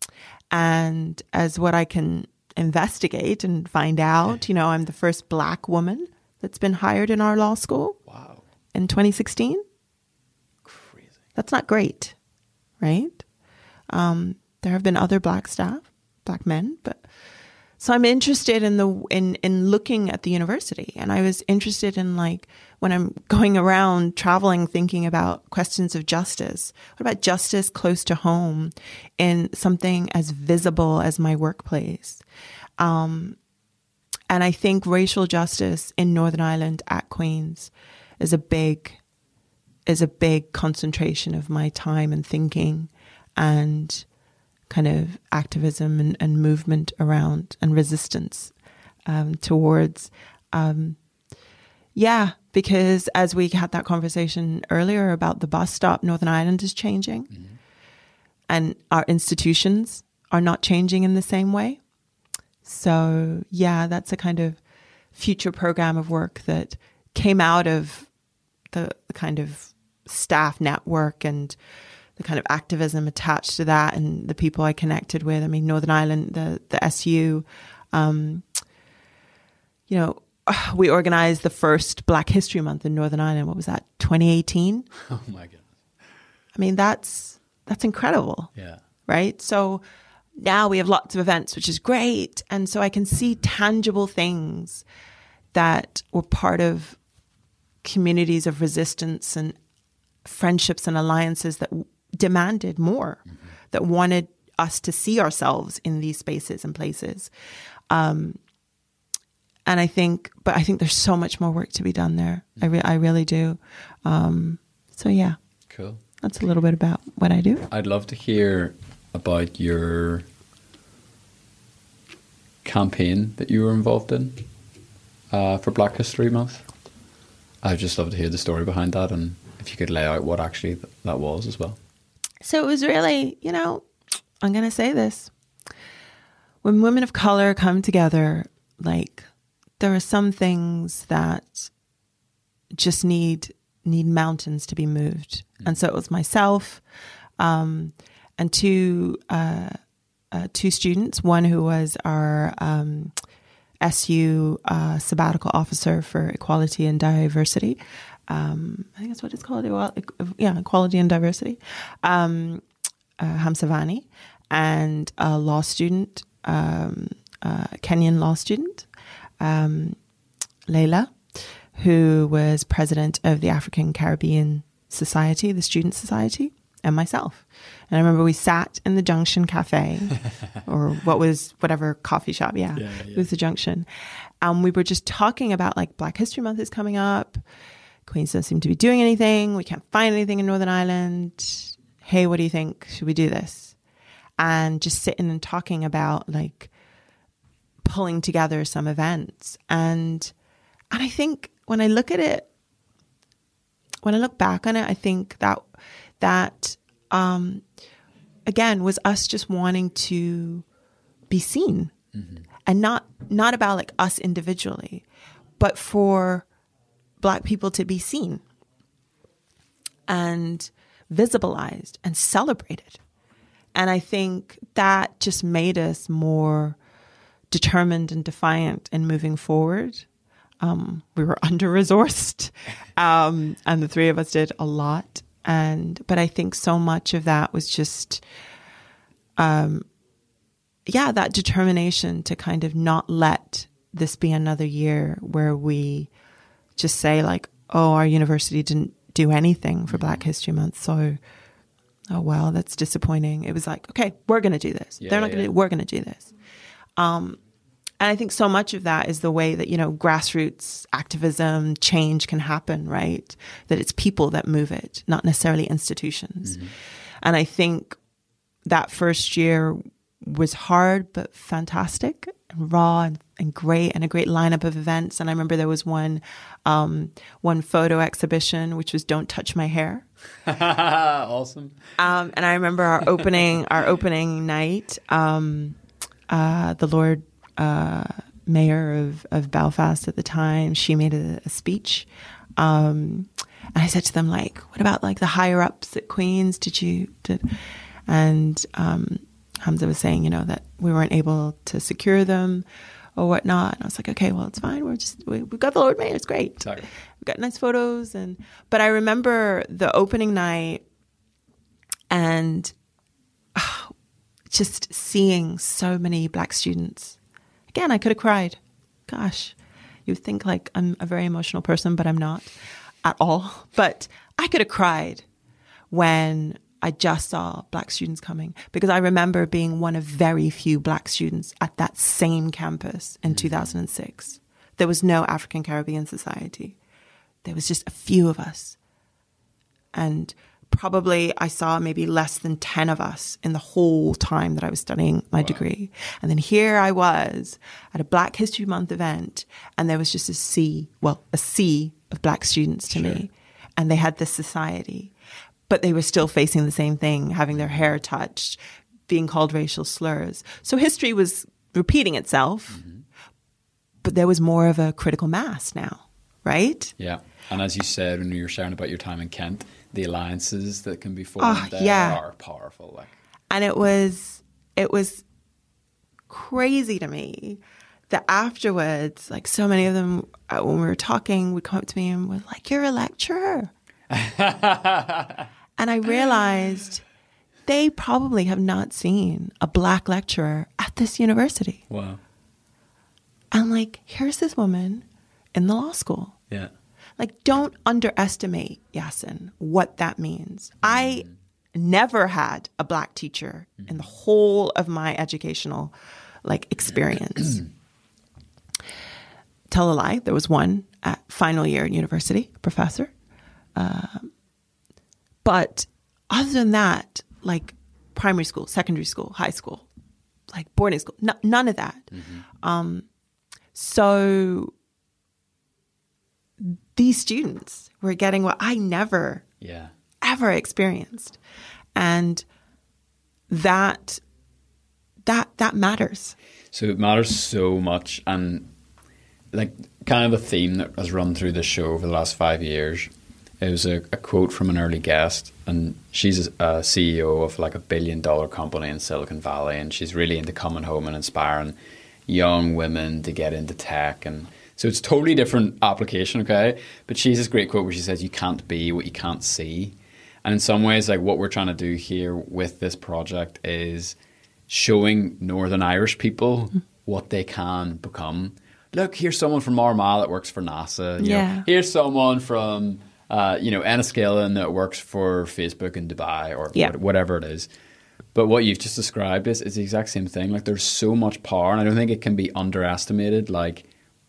And as what I can investigate and find out, you know, I'm the first Black woman that's been hired in our law school. Wow. In twenty sixteen. Crazy. That's not great, right? Um, there have been other Black staff, Black men, but so I'm interested in the in in looking at the university, and I was interested in, like, when I'm going around traveling, thinking about questions of justice. What about justice close to home in something as visible as my workplace? Um, and I think racial justice in Northern Ireland at Queen's is a big is a big concentration of my time and thinking and kind of activism and, and movement around and resistance um, towards. Um, yeah, because as we had that conversation earlier about the bus stop, Northern Ireland is changing, mm-hmm. and our institutions are not changing in the same way. So yeah, that's a kind of future program of work that came out of the, the kind of staff network and the kind of activism attached to that and the people I connected with. I mean, Northern Ireland, the, the S U, um, you know, we organized the first Black History Month in Northern Ireland. What was that, twenty eighteen? Oh my goodness. I mean, that's, that's incredible. Yeah. Right? So now we have lots of events, which is great. And so I can see tangible things that were part of communities of resistance and friendships and alliances that w- demanded more, mm-hmm. that wanted us to see ourselves in these spaces and places. Um, and I think, but I think there's so much more work to be done there. Mm-hmm. I, re- I really do. Um, so yeah. Cool. That's a little bit about what I do. I'd love to hear about your campaign that you were involved in uh, for Black History Month. I'd just love to hear the story behind that, and if you could lay out what actually th- that was as well. So it was really, you know, I'm going to say this. When women of color come together, like, there are some things that just need need mountains to be moved. Mm. And so it was myself um, and two uh, uh, two students, one who was our um, S U uh, sabbatical officer for equality and diversity. Um, I think that's what it's called. Well, yeah, equality and diversity. Um, uh, Hamsavani, and a law student, um, uh, Kenyan law student, um, Leila, who was president of the African Caribbean Society, the Student Society, and myself. And I remember we sat in the Junction Cafe, or what was whatever coffee shop. Yeah, yeah, yeah. It was the Junction. Um, we were just talking about, like, Black History Month is coming up. Queens doesn't seem to be doing anything. We can't find anything in Northern Ireland. Hey, what do you think? Should we do this? And just sitting and talking about, like, pulling together some events. And and I think when I look at it, when I look back on it, I think that that um, again was us just wanting to be seen, mm-hmm. and not not about, like, us individually, but for Black people to be seen and visibilized and celebrated. And I think that just made us more determined and defiant in moving forward. Um, we were under-resourced, um, and the three of us did a lot. And but I think so much of that was just, um, yeah, that determination to kind of not let this be another year where we just say, like, oh, our university didn't do anything for Black History Month, so, oh, well, that's disappointing. It was like, okay, we're going to do this. Yeah, They're not yeah. going to do We're going to do this. Um, and I think so much of that is the way that, you know, grassroots activism, change can happen, right? That it's people that move it, not necessarily institutions. Mm-hmm. And I think that first year was hard but fantastic and raw and, and great, and a great lineup of events. And I remember there was one um, one photo exhibition, which was "Don't Touch My Hair." Awesome. Um, and I remember our opening our opening night. Um, uh, the Lord uh, Mayor of, of Belfast at the time, she made a, a speech. Um, and I said to them, like, what about like the higher ups at Queen's? Did you did? And um, Hamza was saying, you know, that we weren't able to secure them or whatnot. And I was like, okay, well, it's fine. We're just, we, we've got the Lord Mayor. It's great. Sorry. We've got nice photos. And, but I remember the opening night and oh, just seeing so many Black students. Again, I could have cried. Gosh, you think like I'm a very emotional person, but I'm not at all. But I could have cried when I just saw Black students coming, because I remember being one of very few Black students at that same campus in mm-hmm. two thousand six. There was no African Caribbean Society. There was just a few of us. And probably I saw maybe less than ten of us in the whole time that I was studying my wow. degree. And then here I was at a Black History Month event, and there was just a sea, well, a sea of Black students to sure. me. And they had this society. But they were still facing the same thing, having their hair touched, being called racial slurs. So history was repeating itself, mm-hmm. but there was more of a critical mass now, right? Yeah. And as you said, when you were sharing about your time in Kent, the alliances that can be formed oh, there yeah. are powerful. Like. And it was, it was crazy to me that afterwards, like so many of them, uh, when we were talking, would come up to me and were like, you're a lecturer. And I realized they probably have not seen a Black lecturer at this university. Wow. And like, here's this woman in the law school. Yeah. Like, don't underestimate, Yasin, what that means. Mm. I never had a Black teacher mm. in the whole of my educational like experience. Tell a lie, there was one at final year in university, professor. Um, but other than that, like primary school, secondary school, high school, like boarding school, n- none of that. Mm-hmm. Um, so these students were getting what I never, yeah. ever experienced. And that, that, that matters. So it matters so much. And like kind of a theme that has run through this show over the last five years. It was a, a quote from an early guest, and she's a C E O of like a billion dollar company in Silicon Valley, and she's really into coming home and inspiring young women to get into tech. And so it's a totally different application, okay? But she has this great quote where she says, you can't be what you can't see. And in some ways, like what we're trying to do here with this project is showing Northern Irish people mm-hmm. what they can become. Look, here's someone from Armagh that works for NASA. You yeah. know, here's someone from... Uh, you know, Enniskillen that works for Facebook in Dubai or yeah. whatever it is. But what you've just described is, is the exact same thing. Like there's so much power, and I don't think it can be underestimated. Like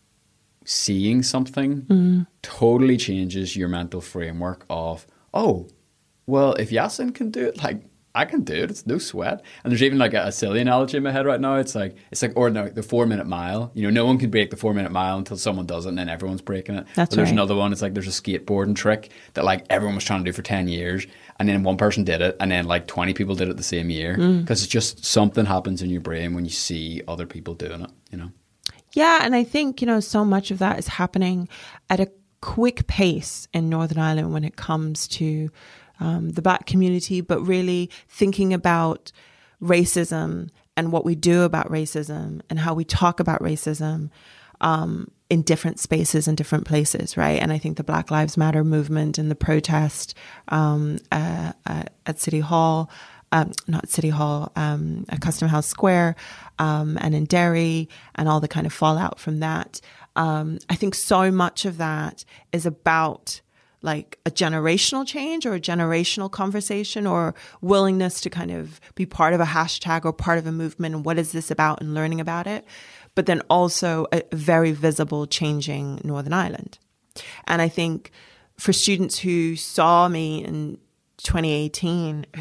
seeing something mm. totally changes your mental framework of, oh, well, if Yasin can do it, like I can do it. It's no sweat. And there's even like a, a silly analogy in my head right now. It's like, it's like ordinary, the four minute mile. You know, no one can break the four minute mile until someone does it, and then everyone's breaking it. That's but there's right. another one. It's like there's a skateboarding trick that like everyone was trying to do for ten years. And then one person did it, and then like twenty people did it the same year. Because mm. it's just something happens in your brain when you see other people doing it, you know? Yeah. And I think, you know, so much of that is happening at a quick pace in Northern Ireland when it comes to Um, the Black community, but really thinking about racism and what we do about racism and how we talk about racism um, in different spaces and different places, right? And I think the Black Lives Matter movement and the protest um, uh, uh, at City Hall, um, not City Hall, um, at Custom House Square um, and in Derry and all the kind of fallout from that. Um, I think so much of that is about like a generational change or a generational conversation or willingness to kind of be part of a hashtag or part of a movement. And what is this about, and learning about it, but then also a very visible changing Northern Ireland. And I think for students who saw me in twenty eighteen, who had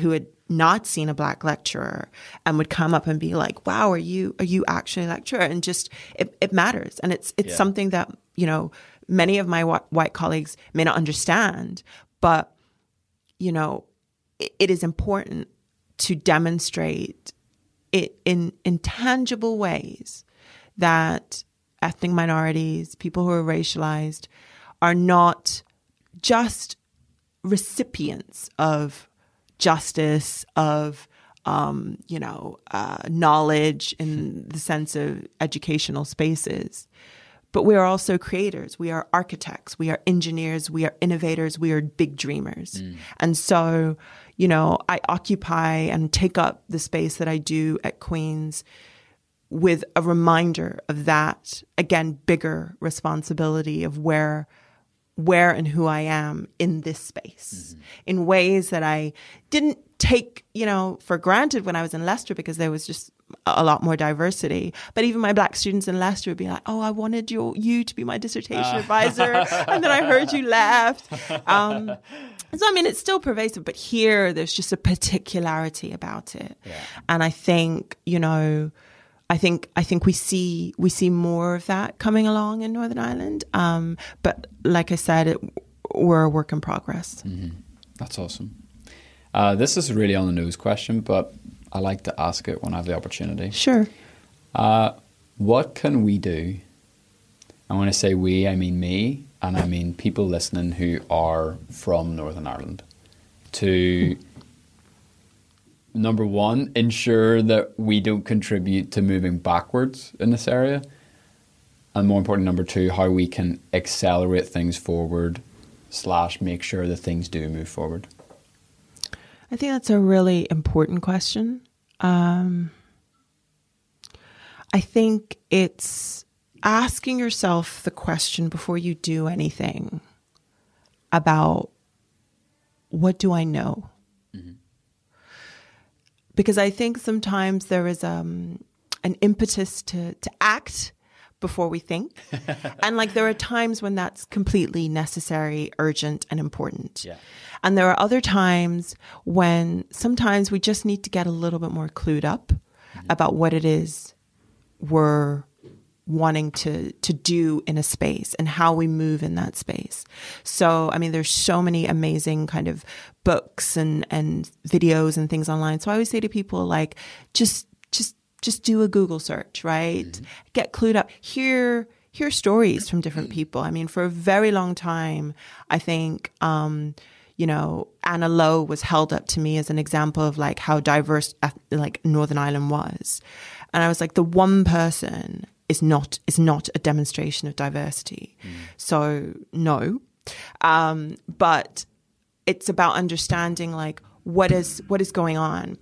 not seen a black lecturer and would come up and be like, wow, are you, are you actually a lecturer? And just, it, it matters. And it's, it's yeah. something that, you know, many of my wh- white colleagues may not understand, but, you know, it, it is important to demonstrate it in, in tangible ways that ethnic minorities, people who are racialized, are not just recipients of justice, of, um, you know, uh, knowledge in the sense of educational spaces. But we are also creators. We are architects. We are engineers. We are innovators. We are big dreamers. Mm. And so, you know, I occupy and take up the space that I do at Queen's with a reminder of that, again, bigger responsibility of where where and who I am in this space mm-hmm. in ways that I didn't take, you know, for granted when I was in Leicester, because there was just a lot more diversity. But even my black students in Leicester would be like, oh, I wanted your, you to be my dissertation uh. advisor. And then I heard you left. Um, so, I mean, it's still pervasive, but here there's just a particularity about it. Yeah. And I think, you know, I think I think we see we see more of that coming along in Northern Ireland. Um, but like I said, it, we're a work in progress. Mm-hmm. That's awesome. Uh, this is really on the nose question, but I like to ask it when I have the opportunity. Sure. Uh, what can we do? And when I say we, I mean me, and I mean people listening who are from Northern Ireland, to... number one, ensure that we don't contribute to moving backwards in this area. And more important, number two, how we can accelerate things forward slash make sure that things do move forward. I think that's a really important question. Um, I think it's asking yourself the question before you do anything about, what do I know? Mm-hmm. Because I think sometimes there is um, an impetus to, to act before we think. And like there are times when that's completely necessary, urgent, and important. Yeah. And there are other times when sometimes we just need to get a little bit more clued up mm-hmm. about what it is we're wanting to to do in a space and how we move in that space. So, I mean, there's so many amazing kind of books and, and videos and things online. So I always say to people, like, just just just do a Google search, right? Mm-hmm. Get clued up. Hear hear stories from different people. I mean, for a very long time, I think, um, you know, Anna Lowe was held up to me as an example of like how diverse like Northern Ireland was. And I was like, the one person is not is not a demonstration of diversity. Mm. So no. Um, but it's about understanding like what is what is going on.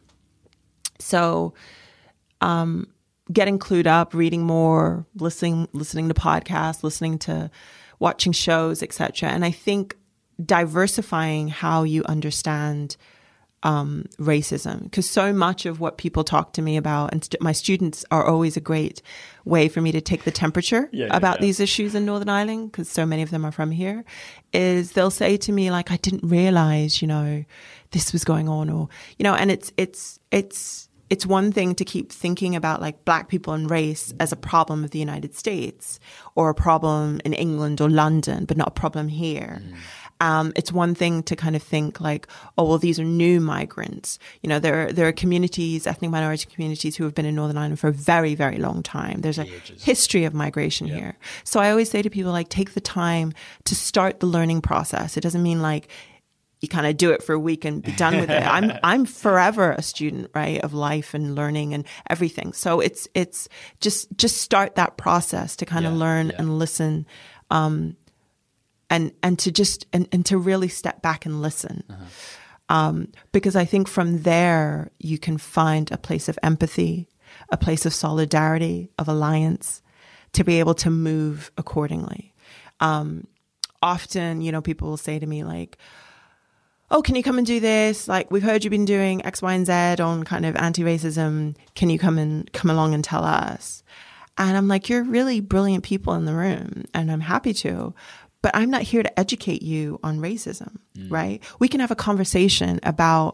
So um, getting clued up, reading more, listening listening to podcasts, listening to watching shows, et cetera. And I think diversifying how you understand Um, racism, because so much of what people talk to me about, and st- my students are always a great way for me to take the temperature yeah, yeah, about yeah. these issues in Northern Ireland, because so many of them are from here, is they'll say to me like, I didn't realize, you know, this was going on, or, you know, and it's, it's, it's, it's one thing to keep thinking about like black people and race as a problem of the United States or a problem in England or London, but not a problem here. Mm. Um, it's one thing to kind of think like, oh, well, these are new migrants. You know, there are, there are communities, ethnic minority communities who have been in Northern Ireland for a very, very long time. There's a Ages. history of migration yeah. here. So I always say to people, like, take the time to start the learning process. It doesn't mean like you kind of do it for a week and be done with it. I'm I'm forever a student, right, of life and learning and everything. So it's it's just just start that process to kind yeah, of learn yeah. and listen. Um, And and to just and, and to really step back and listen, uh-huh. um, because I think from there you can find a place of empathy, a place of solidarity, of alliance, to be able to move accordingly. Um, often, you know, people will say to me like, "Oh, can you come and do this? Like, we've heard you've been doing X, Y, and Z on kind of anti-racism. Can you come and come along and tell us?" And I'm like, "You're really brilliant people in the room, and I'm happy to." But I'm not here to educate you on racism, mm. right? We can have a conversation about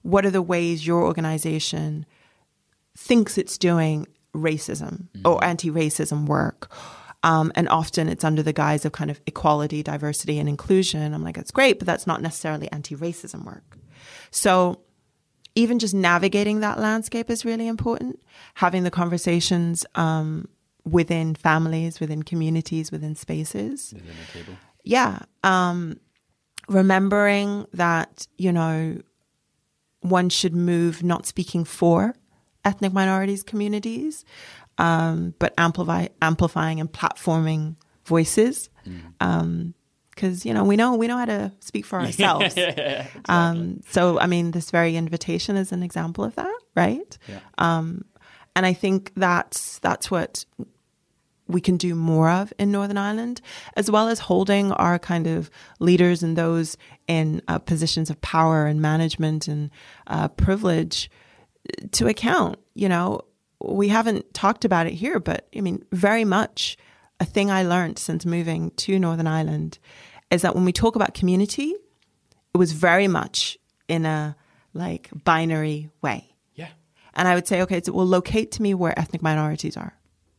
what are the ways your organization thinks it's doing racism mm. or anti-racism work? Um, and often it's under the guise of kind of equality, diversity, and inclusion. I'm like, that's great, but that's not necessarily anti-racism work. So even just navigating that landscape is really important. Having the conversations um, within families, within communities, within spaces. Within a table. Yeah. Um, remembering that, you know, one should move not speaking for ethnic minorities communities, um, but amplify, amplifying and platforming voices. Mm. Um, Because, you know, we know we know how to speak for ourselves. yeah, exactly. um, so, I mean, this very invitation is an example of that, right? Yeah. Um, and I think that's that's what we can do more of in Northern Ireland, as well as holding our kind of leaders and those in uh, positions of power and management and uh, privilege to account. You know, we haven't talked about it here, but I mean, very much a thing I learned since moving to Northern Ireland is that when we talk about community, it was very much in a like binary way. Yeah. And I would say, okay, so well, locate to me where ethnic minorities are.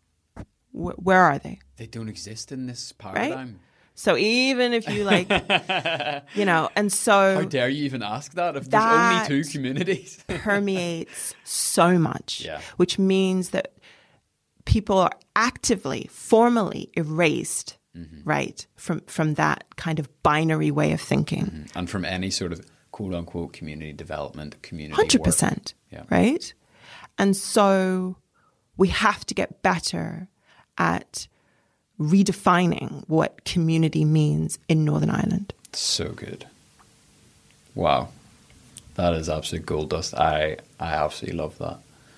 Wh- where are they? They don't exist in this paradigm. Right? So even if you like, you know, and so... How dare you even ask that if there's only two communities? permeates so much, yeah. which means that people are actively, formally erased, mm-hmm. right, from from that kind of binary way of thinking. Mm-hmm. And from any sort of quote-unquote community development, community one hundred percent, work. Yeah. Right? And so we have to get better at redefining what community means in Northern Ireland. So good. Wow. That is absolute gold dust. I, I absolutely love that.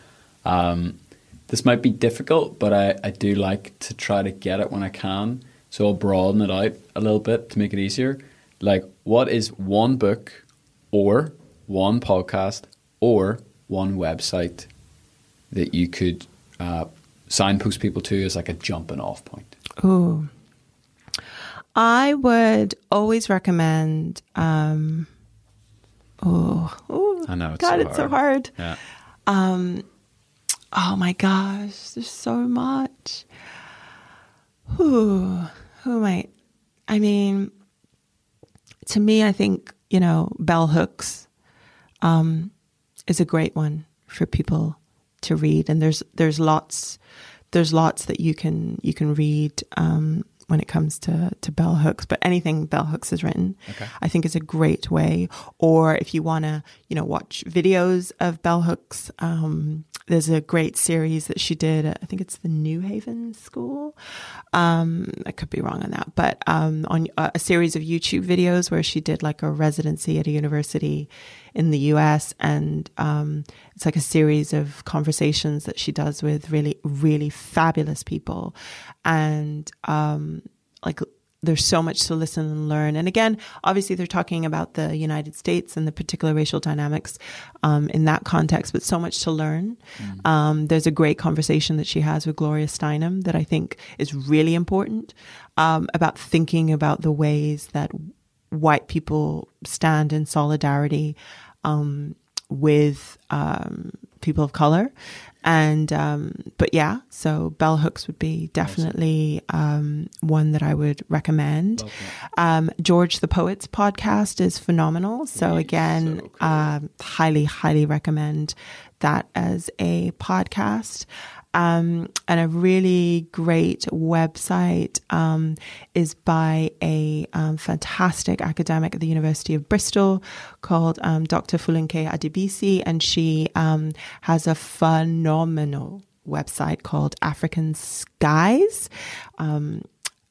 Um, this might be difficult, but I, I do like to try to get it when I can. So I'll broaden it out a little bit to make it easier. Like, what is one book or one podcast or one website that you could uh, signpost people to as like a jumping off point? Ooh. I would always recommend, um, oh, oh, I know, it's God, so it's hard. so hard. Yeah. Um, oh my gosh, there's so much. Who, who might, I mean, to me, I think, you know, Bell Hooks, um, is a great one for people to read. And there's, there's lots, there's lots that you can, you can read, um, when it comes to, to Bell Hooks, but anything Bell Hooks has written, okay. I think is a great way. Or if you want to, you know, watch videos of Bell Hooks, um, there's a great series that she did. I think it's the New Haven School. Um, I could be wrong on that, but um, on a, a series of YouTube videos where she did like a residency at a university in the U S, and um, it's like a series of conversations that she does with really, really fabulous people, and um, like there's so much to listen and learn. And again, obviously they're talking about the United States and the particular racial dynamics um, in that context, but so much to learn. Mm. Um, there's a great conversation that she has with Gloria Steinem that I think is really important um, about thinking about the ways that white people stand in solidarity um, with um, people of color. And, um, but yeah, so Bell Hooks would be definitely, um, one that I would recommend. Um, George the Poet's podcast is phenomenal. So again, so cool. um, highly, highly recommend that as a podcast. Um, and a really great website, um, is by a, um, fantastic academic at the University of Bristol called, um, Doctor Funke Adebisi. And she, um, has a phenomenal website called African Skies. Um,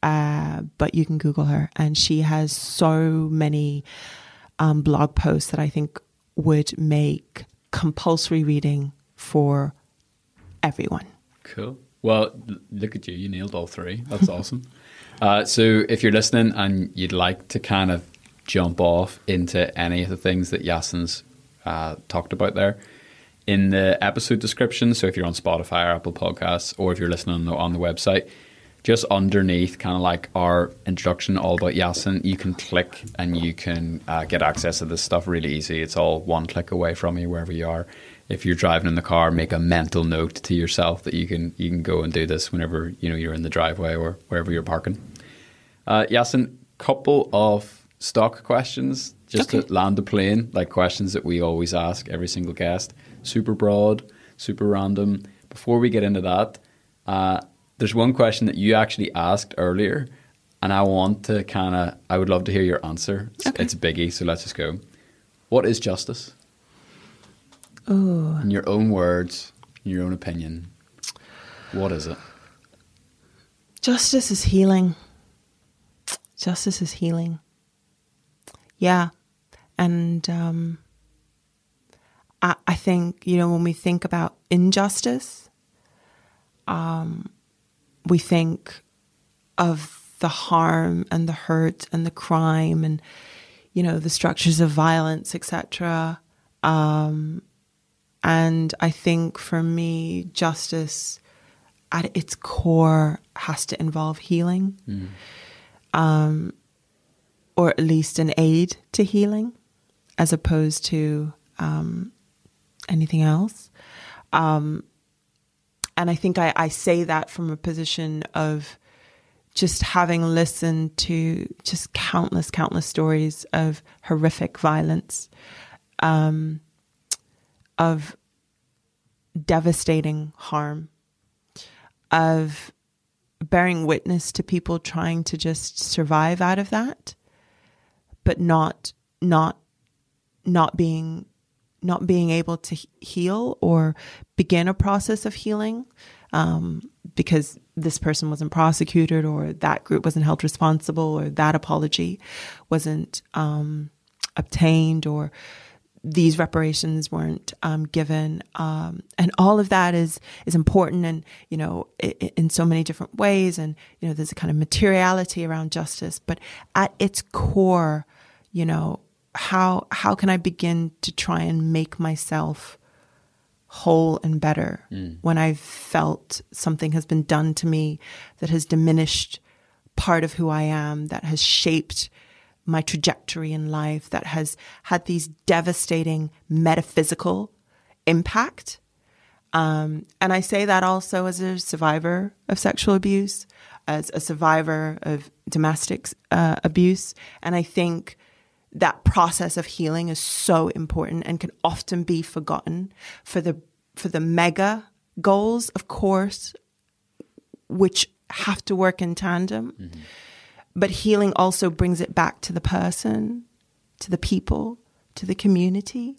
uh, but you can Google her, and she has so many, um, blog posts that I think would make compulsory reading for everyone. Cool. Well, look at you. You nailed all three. That's awesome. Uh, so if you're listening and you'd like to kind of jump off into any of the things that Yasin's uh, talked about there, in the episode description, so if you're on Spotify or Apple Podcasts, or if you're listening on the, on the website, just underneath kind of like our introduction all about Yasin, you can click and you can uh, get access to this stuff really easy. It's all one click away from you wherever you are. If you're driving in the car, make a mental note to yourself that you can you can go and do this whenever you know you're in the driveway or wherever you're parking. Uh, Yasin, couple of stock questions just okay. to land the plane, like questions that we always ask every single guest. Super broad, super random. Before we get into that, uh, there's one question that you actually asked earlier, and I want to kind of, I would love to hear your answer. It's, okay. it's a biggie, so let's just go. What is justice? Oh. In your own words, in your own opinion, what is it? Justice is healing. Justice is healing. Yeah. And um, I, I think, you know, when we think about injustice, um, we think of the harm and the hurt and the crime and, you know, the structures of violence, et cetera. Um, and I think for me, justice at its core has to involve healing, mm. um, or at least an aid to healing, as opposed to um, anything else. Um, and I think I, I say that from a position of just having listened to just countless, countless stories of horrific violence, um, of devastating harm, of bearing witness to people trying to just survive out of that, but not, not, not being, not being able to heal or begin a process of healing, um, because this person wasn't prosecuted or that group wasn't held responsible or that apology wasn't um, obtained or these reparations weren't um, given. Um, and all of that is is important and, you know, in, in so many different ways. And, you know, there's a kind of materiality around justice. But at its core, you know, how how can I begin to try and make myself whole and better mm. when I've felt something has been done to me that has diminished part of who I am, that has shaped my trajectory in life, that has had these devastating metaphysical impact. Um, and I say that also as a survivor of sexual abuse, as a survivor of domestic uh, abuse. And I think that process of healing is so important and can often be forgotten for the for the mega goals, of course, which have to work in tandem. Mm-hmm. But healing also brings it back to the person, to the people, to the community.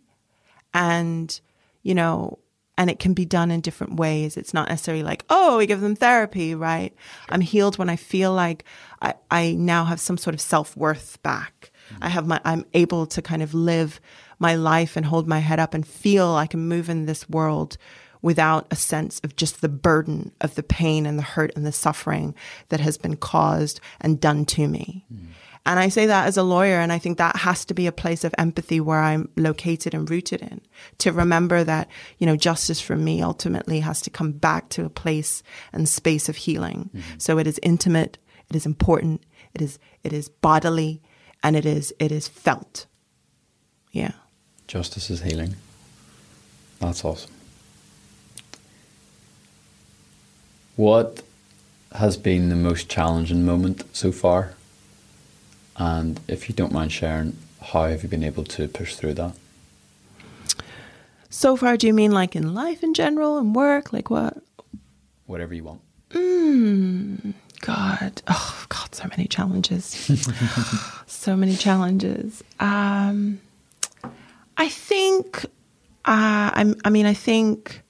And, you know, and it can be done in different ways. It's not necessarily like, oh, we give them therapy, right? Sure. I'm healed when I feel like I, I now have some sort of self-worth back. Mm-hmm. I have my, I'm able to kind of live my life and hold my head up and feel I can move in this world without a sense of just the burden of the pain and the hurt and the suffering that has been caused and done to me. Mm. And I say that as a lawyer, and I think that has to be a place of empathy where I'm located and rooted in, to remember that, you know, justice for me ultimately has to come back to a place and space of healing. Mm-hmm. So it is intimate, it is important, it is it is bodily, and it is it is felt. Yeah. Justice is healing. That's awesome. What has been the most challenging moment so far? And if you don't mind sharing, how have you been able to push through that? So far, do you mean like in life in general and work? Like what? Whatever you want. Mm, God. Oh, God, so many challenges. So many challenges. Um, I think, uh, I'm, I mean, I think...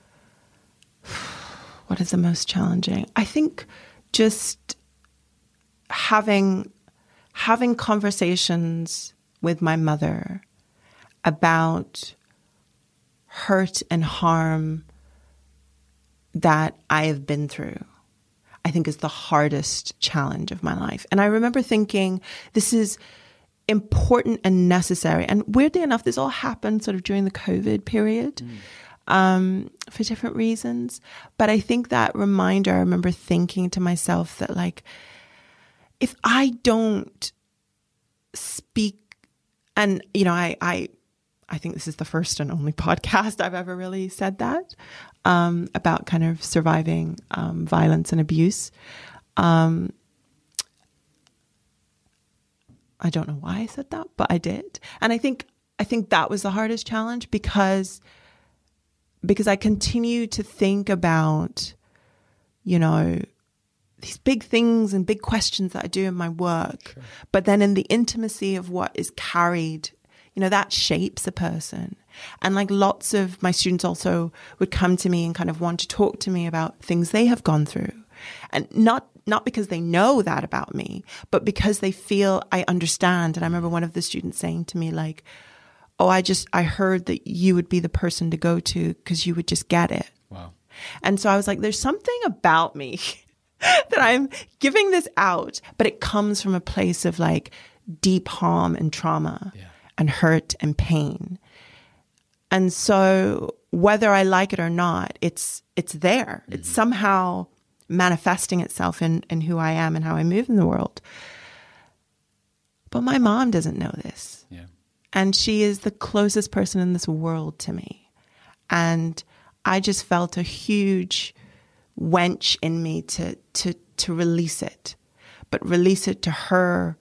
What is the most challenging? I think just having having conversations with my mother about hurt and harm that I have been through, I think is the hardest challenge of my life. And I remember thinking, this is important and necessary. And weirdly enough, this all happened sort of during the COVID period. Mm. um, for different reasons. But I think that reminder, I remember thinking to myself that, like, if I don't speak, and, you know, I, I, I think this is the first and only podcast I've ever really said that, um, about kind of surviving um, violence and abuse. Um, I don't know why I said that, but I did. And I think, I think that was the hardest challenge because, because I continue to think about, you know, these big things and big questions that I do in my work, sure. But then in the intimacy of what is carried, you know, that shapes a person. And like lots of my students also would come to me and kind of want to talk to me about things they have gone through. And not, not because they know that about me, but because they feel I understand. And I remember one of the students saying to me, like, oh, I just, I heard that you would be the person to go to because you would just get it. Wow. And so I was like, there's something about me that I'm giving this out, but it comes from a place of like deep harm and trauma, yeah. And hurt and pain. And so whether I like it or not, it's, it's there. Mm-hmm. It's somehow manifesting itself in, in who I am and how I move in the world. But my mom doesn't know this. Yeah. And she is the closest person in this world to me. And I just felt a huge wench in me to, to, to release it, but release it to her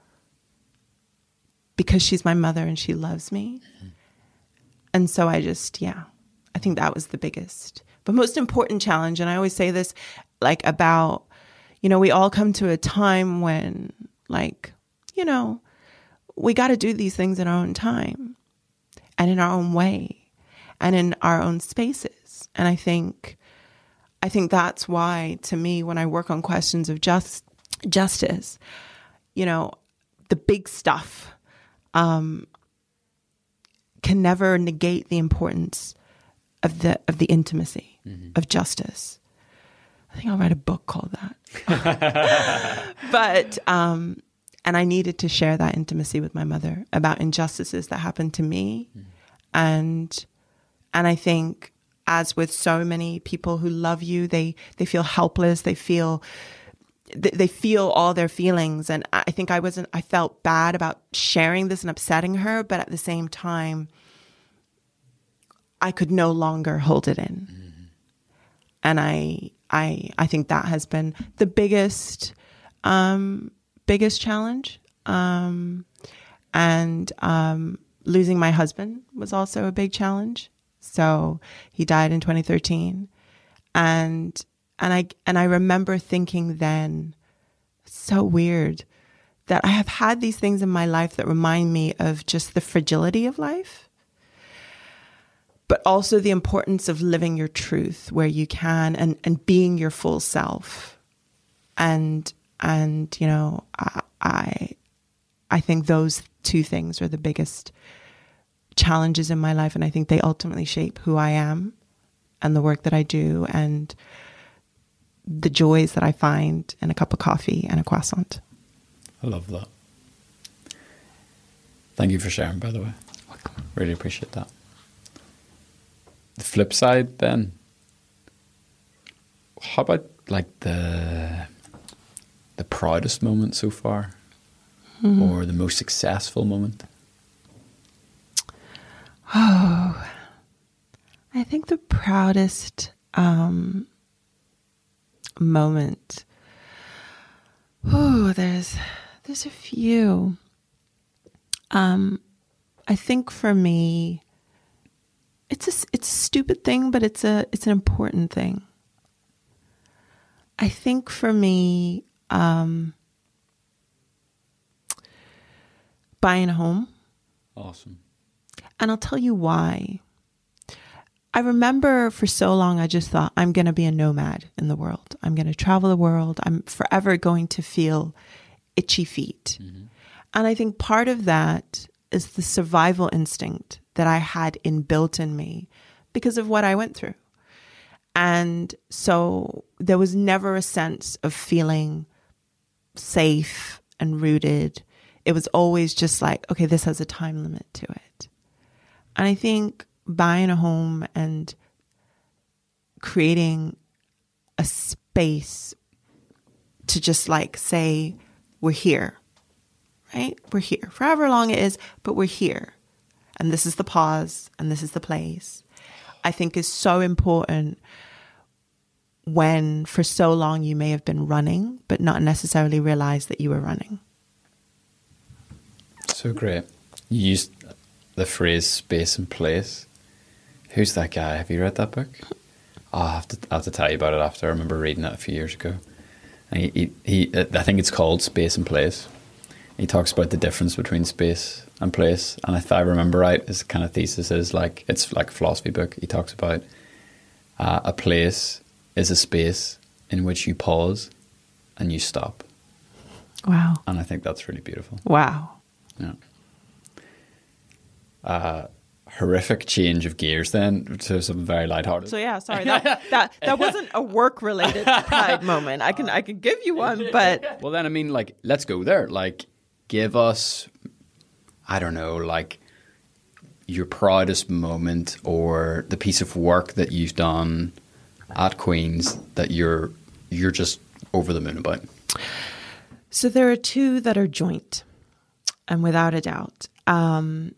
because she's my mother and she loves me. Mm-hmm. And so I just, yeah, I think that was the biggest, but most important challenge. And I always say this, like, about, you know, we all come to a time when, like, you know, we got to do these things in our own time and in our own way and in our own spaces. And I think, I think that's why, to me, when I work on questions of just justice, you know, the big stuff um, can never negate the importance of the of the intimacy mm-hmm. of justice. I think I'll write a book called that. But um, and I needed to share that intimacy with my mother about injustices that happened to me, mm-hmm. and and I think, as with so many people who love you, they they feel helpless. They feel they, they feel all their feelings, and I think I wasn't. I felt bad about sharing this and upsetting her, but at the same time, I could no longer hold it in, mm-hmm. and I I I think that has been the biggest um, biggest challenge. Um, and um, losing my husband was also a big challenge. So he died in twenty thirteen. And, and I, and I remember thinking then, so weird that I have had these things in my life that remind me of just the fragility of life, but also the importance of living your truth where you can, and, and being your full self. And, and, you know, I, I, I think those two things are the biggest challenges in my life, and I think they ultimately shape who I am and the work that I do and the joys that I find in a cup of coffee and a croissant. I love that. Thank you for sharing, by the way. Welcome. Really appreciate that. The flip side then, how about like the the proudest moment so far, mm-hmm. or the most successful moment? Oh, I think the proudest um, moment. Oh, there's there's a few. Um, I think for me, it's a it's a stupid thing, but it's a it's an important thing. I think for me, um, buying a home. Awesome. And I'll tell you why. I remember for so long, I just thought, I'm going to be a nomad in the world. I'm going to travel the world. I'm forever going to feel itchy feet. Mm-hmm. And I think part of that is the survival instinct that I had inbuilt in me because of what I went through. And so there was never a sense of feeling safe and rooted. It was always just like, okay, this has a time limit to it. And I think buying a home and creating a space to just like say, we're here, right? We're here for however long it is, but we're here. And this is the pause and this is the place, I think is so important when for so long you may have been running, but not necessarily realize that you were running. So great. You used the phrase space and place. Who's that guy? Have you read that book? Oh, I have to, I have to tell you about it after. I remember reading it a few years ago. And he, he, he, I think it's called Space and Place. He talks about the difference between space and place. And if I remember right, his kind of thesis is like, it's like a philosophy book. He talks about uh, a place is a space in which you pause and you stop. Wow. And I think that's really beautiful. Wow. Yeah. Uh, horrific change of gears then to something very lighthearted. So yeah, sorry, that that, that wasn't a work-related pride moment. I can I can give you one, but well then I mean like let's go there. Like give us, I don't know, like your proudest moment or the piece of work that you've done at Queen's that you're you're just over the moon about. So there are two that are joint, and without a doubt. Um,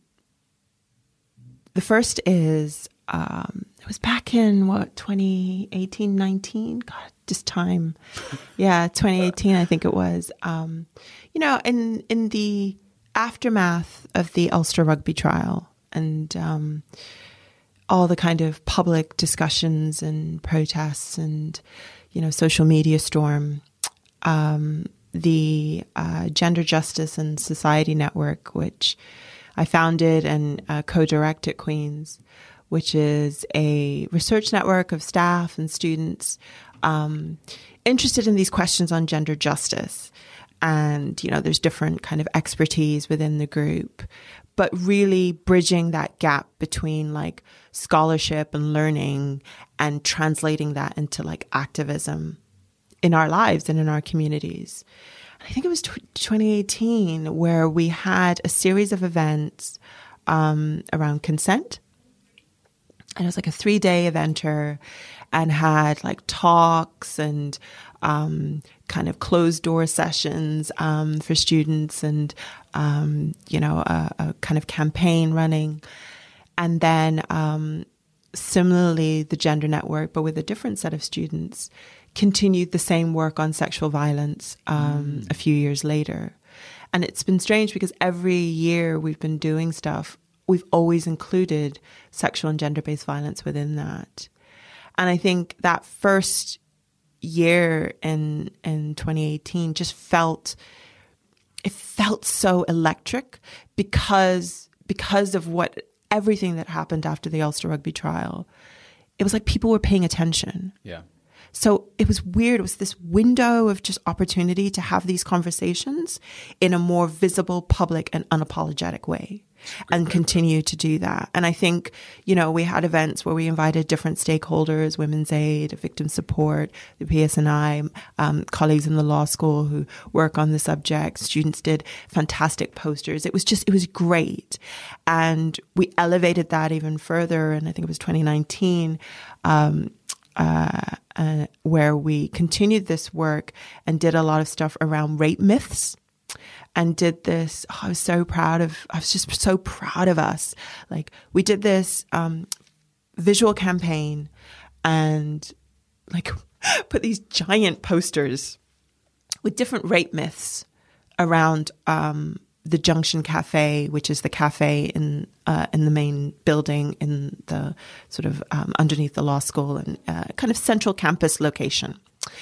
the first is, um, it was back in, what, twenty eighteen, nineteen? God, just time. Yeah, twenty eighteen, I think it was. Um, you know, in, in the aftermath of the Ulster rugby trial and um, all the kind of public discussions and protests and, you know, social media storm, um, the uh, Gender Justice and Society Network, which I founded and uh, co-direct at Queen's, which is a research network of staff and students um, interested in these questions on gender justice. And, you know, there's different kind of expertise within the group, but really bridging that gap between like scholarship and learning and translating that into like activism in our lives and in our communities. I think it was twenty eighteen where we had a series of events um, around consent. And it was like a three day eventer and had like talks and um, kind of closed door sessions um, for students and, um, you know, a, a kind of campaign running. And then um, similarly, the Gender Network, but with a different set of students, continued the same work on sexual violence um, mm. a few years later. And it's been strange because every year we've been doing stuff, we've always included sexual and gender-based violence within that. And I think that first year in in twenty eighteen just felt, it felt so electric because because of what everything that happened after the Ulster rugby trial. It was like people were paying attention. Yeah. So it was weird. It was this window of just opportunity to have these conversations in a more visible, public, and unapologetic way and continue to do that. And I think, you know, we had events where we invited different stakeholders, Women's Aid, Victim Support, the P S N I, um, colleagues in the law school who work on the subject. Students did fantastic posters. It was just, it was great. And we elevated that even further. And I think it was twenty nineteen, um, Uh, uh, where we continued this work and did a lot of stuff around rape myths and did this. Oh, I was so proud of, I was just so proud of us. Like we did this um, visual campaign and like put these giant posters with different rape myths around um, the Junction Cafe, which is the cafe in uh, in the main building in the sort of um, underneath the law school and uh, kind of central campus location.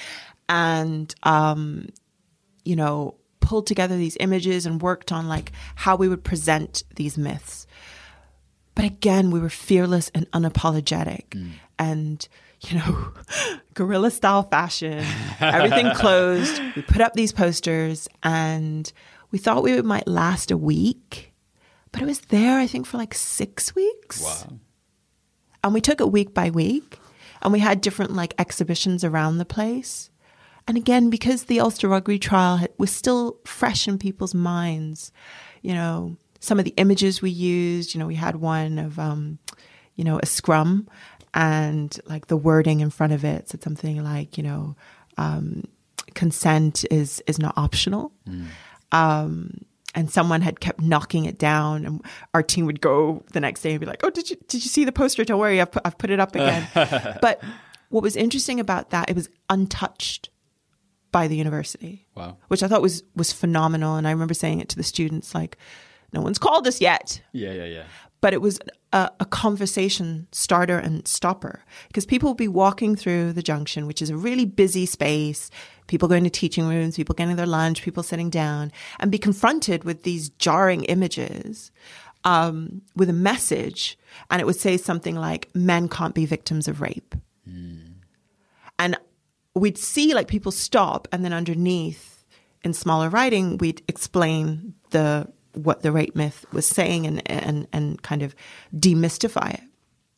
And, um, you know, pulled together these images and worked on like how we would present these myths. But again, we were fearless and unapologetic mm. and, you know, guerrilla style fashion, everything closed. We put up these posters and we thought we might last a week, but it was there, I think, for like six weeks. Wow. And we took it week by week and we had different like exhibitions around the place. And again, because the Ulster rugby trial had, was still fresh in people's minds, you know, some of the images we used, you know, we had one of, um, you know, a scrum and like the wording in front of it said something like, you know, um, consent is is not optional. Mm. Um, and someone had kept knocking it down, and our team would go the next day and be like, "Oh, did you did you see the poster? Don't worry, I've put, I've put it up again." But what was interesting about that, it was untouched by the university. Wow. Which I thought was was phenomenal. And I remember saying it to the students, like, no one's called us yet. Yeah, yeah, yeah. But it was a, a conversation starter and stopper, because people will be walking through the junction, which is a really busy space, people going to teaching rooms, people getting their lunch, people sitting down, and be confronted with these jarring images um, with a message. And it would say something like, men can't be victims of rape. Mm. And we'd see like people stop, and then underneath in smaller writing, we'd explain the what the rape myth was saying and, and, and kind of demystify it.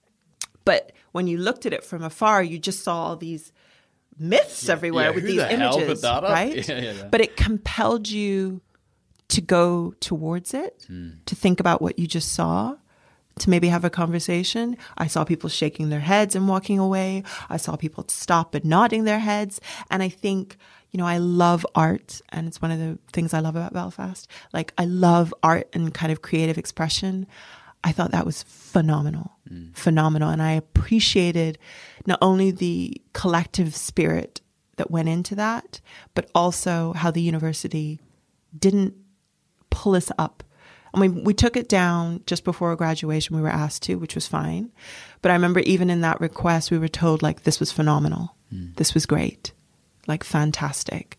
But when you looked at it from afar, you just saw all these myths yeah, everywhere yeah, with who these the hell images, put that up? right? Yeah, yeah, yeah. But it compelled you to go towards it, mm. to think about what you just saw, to maybe have a conversation. I saw people shaking their heads and walking away. I saw people stop and nodding their heads. And I think, you know, I love art, and it's one of the things I love about Belfast. Like, I love art and kind of creative expression. I thought that was phenomenal, mm. phenomenal. And I appreciated not only the collective spirit that went into that, but also how the university didn't pull us up. I mean, we took it down just before graduation. We were asked to, which was fine. But I remember even in that request, we were told, like, this was phenomenal. Mm. This was great. Like, fantastic.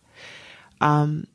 Um,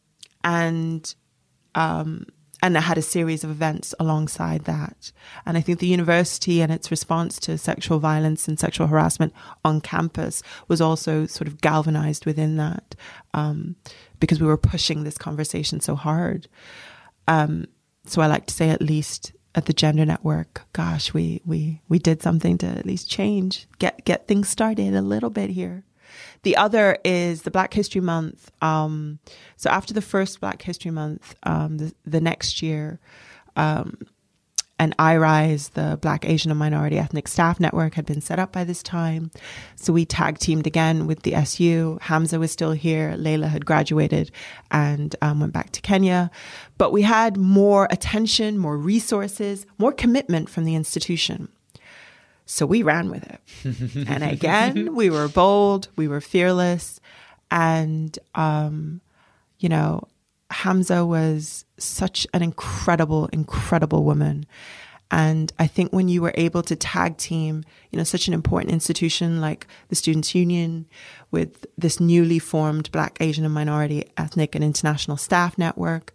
and, um, and it had a series of events alongside that. And I think the university and its response to sexual violence and sexual harassment on campus was also sort of galvanized within that, um, because we were pushing this conversation so hard. Um, so I like to say, at least at the Gender Network, gosh, we, we, we did something to at least change, get, get things started a little bit here. The other is the Black History Month. Um, so after the first Black History Month, um, the, the next year, um, and I RISE, the Black, Asian and Minority Ethnic Staff Network, had been set up by this time. So we tag teamed again with the S U. Hamza was still here. Layla had graduated and um, went back to Kenya. But we had more attention, more resources, more commitment from the institution. So we ran with it. And again, we were bold, we were fearless. And, um, you know, Hamza was such an incredible, incredible woman. And I think when you were able to tag team, you know, such an important institution like the Students' Union with this newly formed Black, Asian and Minority Ethnic and International Staff Network,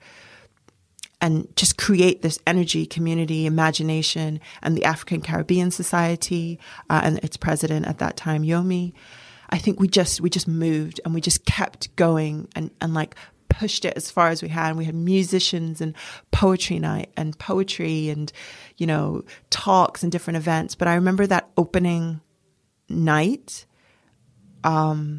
and just create this energy, community, imagination, and the African Caribbean Society uh, and its president at that time, Yomi, I think we just we just moved and we just kept going and, and like pushed it as far as we had. And we had musicians and poetry night and poetry and, you know, talks and different events. But I remember that opening night, um,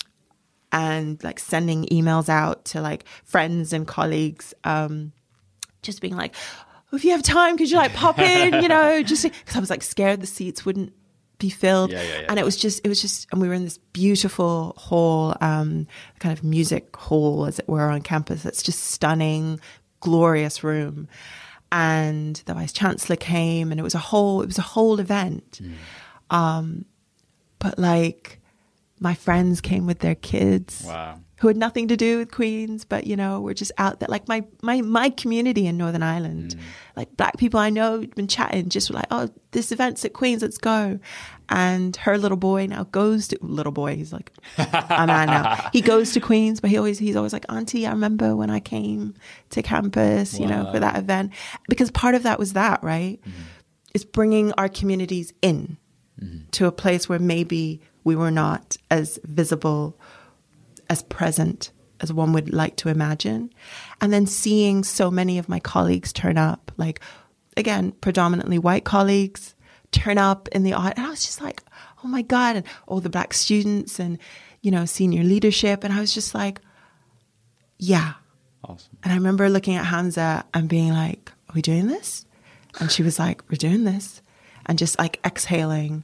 and like sending emails out to like friends and colleagues, um, just being like, oh, if you have time, could you like pop in, you know, just because I was like scared the seats wouldn't be filled. Yeah, yeah, yeah. And it was just, it was just, and we were in this beautiful hall, um, kind of music hall, as it were, on campus. It's just stunning, glorious room. And the vice chancellor came, and it was a whole, it was a whole event. Mm. Um, but like my friends came with their kids. Wow. Who had nothing to do with Queens, but, you know, we're just out there. Like my, my, my community in Northern Ireland, mm. like Black people I know been chatting, just were like, oh, this event's at Queens, let's go. And her little boy now goes to, little boy, he's like a man now. He goes to Queens, but he always, he's always like, Auntie, I remember when I came to campus, wow. you know, for that event. Because part of that was that, right? Mm. It's bringing our communities in mm. to a place where maybe we were not as visible, as present as one would like to imagine. And then seeing so many of my colleagues turn up, like, again, predominantly white colleagues, turn up in the audience. And I was just like, oh my God. And all the Black students and, you know, senior leadership. And I was just like, yeah. Awesome. And I remember looking at Hamza and being like, are we doing this? And she was like, we're doing this. And just like exhaling.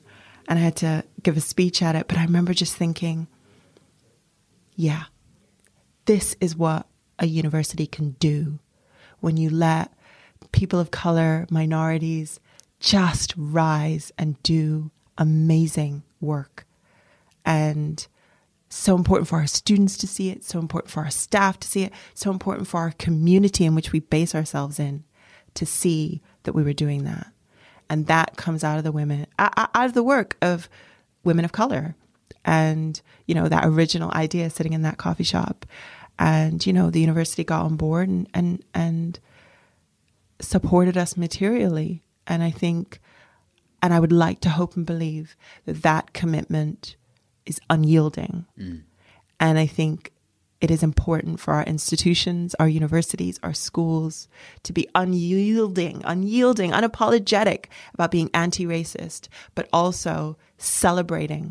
and I had to give a speech at it. But I remember just thinking, yeah, this is what a university can do when you let people of color, minorities, just rise and do amazing work. And so important for our students to see it, so important for our staff to see it, so important for our community in which we base ourselves in to see that we were doing that. And that comes out of the women, out of the work of women of color. And, you know, that original idea sitting in that coffee shop. And, you know, the university got on board and, and, and supported us materially. And I think, and I would like to hope and believe that that commitment is unyielding. Mm. And I think it is important for our institutions, our universities, our schools to be unyielding, unyielding, unapologetic about being anti-racist, but also celebrating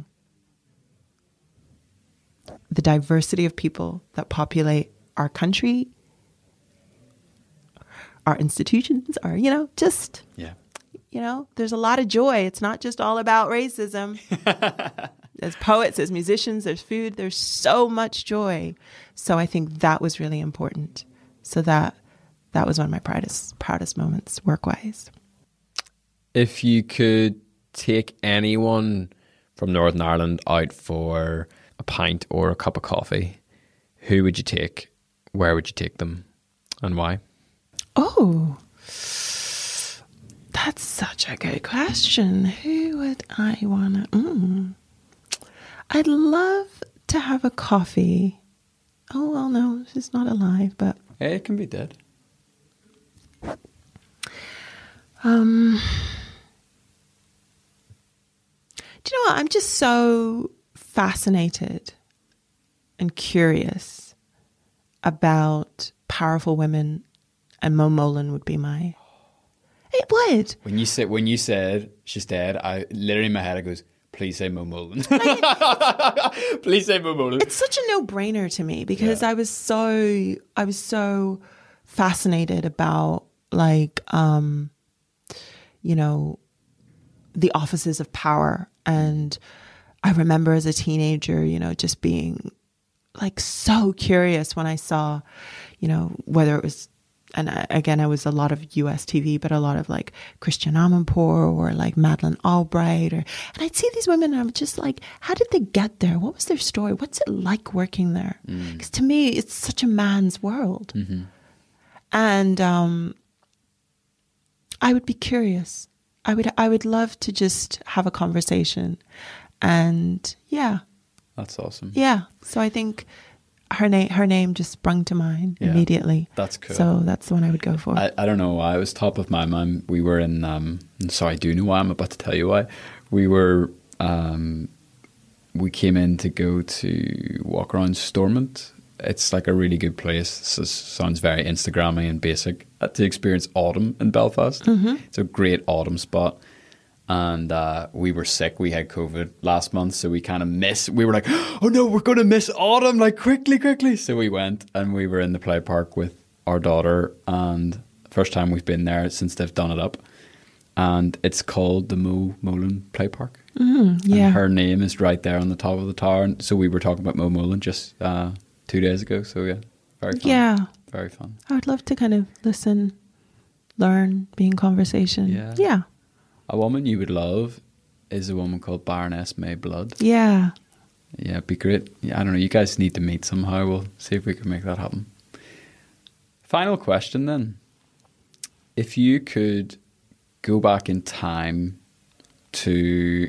the diversity of people that populate our country, our institutions, our, you know, just, yeah. you know, there's a lot of joy. It's not just all about racism. There's poets, there's musicians, there's food, there's so much joy. So I think that was really important. So that that was one of my proudest proudest moments work-wise. If you could take anyone from Northern Ireland out for a pint or a cup of coffee, who would you take? Where would you take them? And why? Oh, that's such a good question. Who would I want to... Mm. I'd love to have a coffee. Oh, well, no, she's not alive, but... Hey, it can be dead. Um, do you know what? I'm just so fascinated and curious about powerful women, and Mo Mowlam would be my... It would. When you said, when you said she's dead, I literally in my head, it goes... Please say Mo Mowlam. Please say Mo Mowlam. It's such a no-brainer to me because yeah. I was so I was so fascinated about like um, you know, the offices of power, and I remember as a teenager, you know, just being like so curious when I saw, you know, whether it was. And I, again, I was a lot of U S T V, but a lot of like Christiane Amanpour or like Madeleine Albright. Or, and I'd see these women and I'm just like, how did they get there? What was their story? What's it like working there? Because mm. to me, it's such a man's world. Mm-hmm. And um, I would be curious. I would, I would love to just have a conversation. And yeah. That's awesome. Yeah. So I think... Her name, her name just sprung to mind yeah, immediately. That's cool. So that's the one I would go for. I, I don't know why. It was top of my mind. We were in, um, sorry, I do know why. I'm about to tell you why. We were, um, we came in to go to walk around Stormont. It's like a really good place. It sounds very Instagrammy and basic. Uh, to experience autumn in Belfast. Mm-hmm. It's a great autumn spot. And uh, we were sick. We had COVID last month, so we kind of missed. We were like, oh no, we're going to miss autumn, like quickly, quickly. So we went and we were in the play park with our daughter, and first time we've been there since they've done it up. And it's called the Mo Mowlam Play Park. Mm, yeah. And her name is right there on the top of the tower. And so we were talking about Mo Mowlam just uh, two days ago. So yeah, very fun. Yeah. Very fun. I would love to kind of listen, learn, be in conversation. Yeah. Yeah. A woman you would love is a woman called Baroness May Blood. Yeah. Yeah, it'd be great. Yeah, I don't know. You guys need to meet somehow. We'll see if we can make that happen. Final question then. If you could go back in time to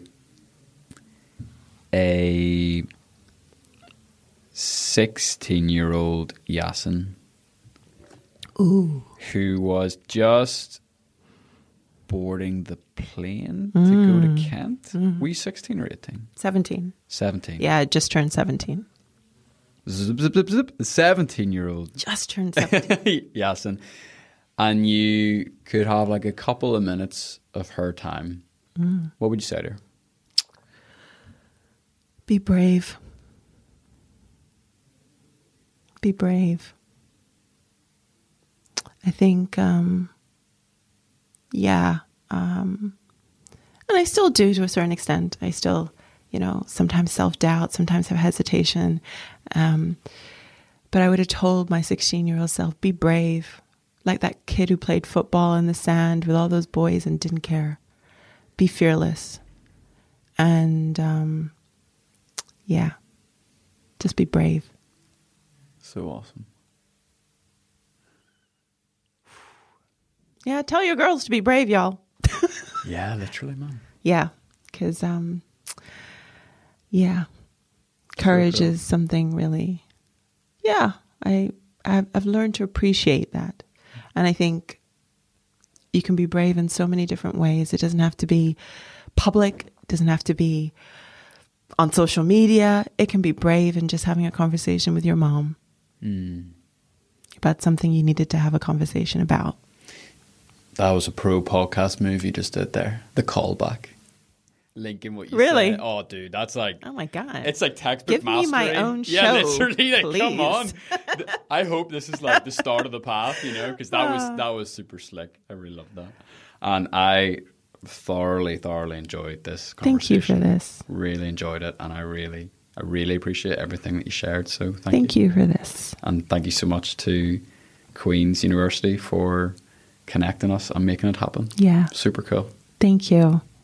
a sixteen-year-old Yasin, Ooh. who was just boarding the plane mm. to go to Kent. Mm. Were you sixteen or eighteen? seventeen. seventeen. Yeah, I just turned seventeen. Zip, zip, zip, zip. seventeen-year-old. Just turned seventeen. Yasin. And you could have like a couple of minutes of her time. Mm. What would you say to her? Be brave. Be brave. I think... Um, Yeah, um, And I still do to a certain extent. I still, you know, sometimes self-doubt, sometimes have hesitation. Um, but I would have told my sixteen-year-old self, be brave. Like that kid who played football in the sand with all those boys and didn't care. Be fearless. And, um, yeah, just be brave. So awesome. Yeah, tell your girls to be brave, y'all. Yeah, literally, man. Yeah, because, um, yeah, courage So cool. is something really, yeah, I, I've, I've learned to appreciate that. And I think you can be brave in so many different ways. It doesn't have to be public. It doesn't have to be on social media. It can be brave in just having a conversation with your mom Mm. about something you needed to have a conversation about. That was a pro podcast move you just did there. The callback. Linking what you Really? said. Oh, dude, that's like... Oh my God. It's like textbook Give me mastery. my own Yeah, show, literally. Like, come please. on. Th- I hope this is like the start of the path, you know, because that was Ah. that was super slick. I really loved that, and I thoroughly, thoroughly enjoyed this Thank you conversation. for this. Really enjoyed it, and I really, I really appreciate everything that you shared. So thank, Thank you. you for this. and thank you so much to Queen's University for connecting us and making it happen. Yeah. Super cool. Thank you.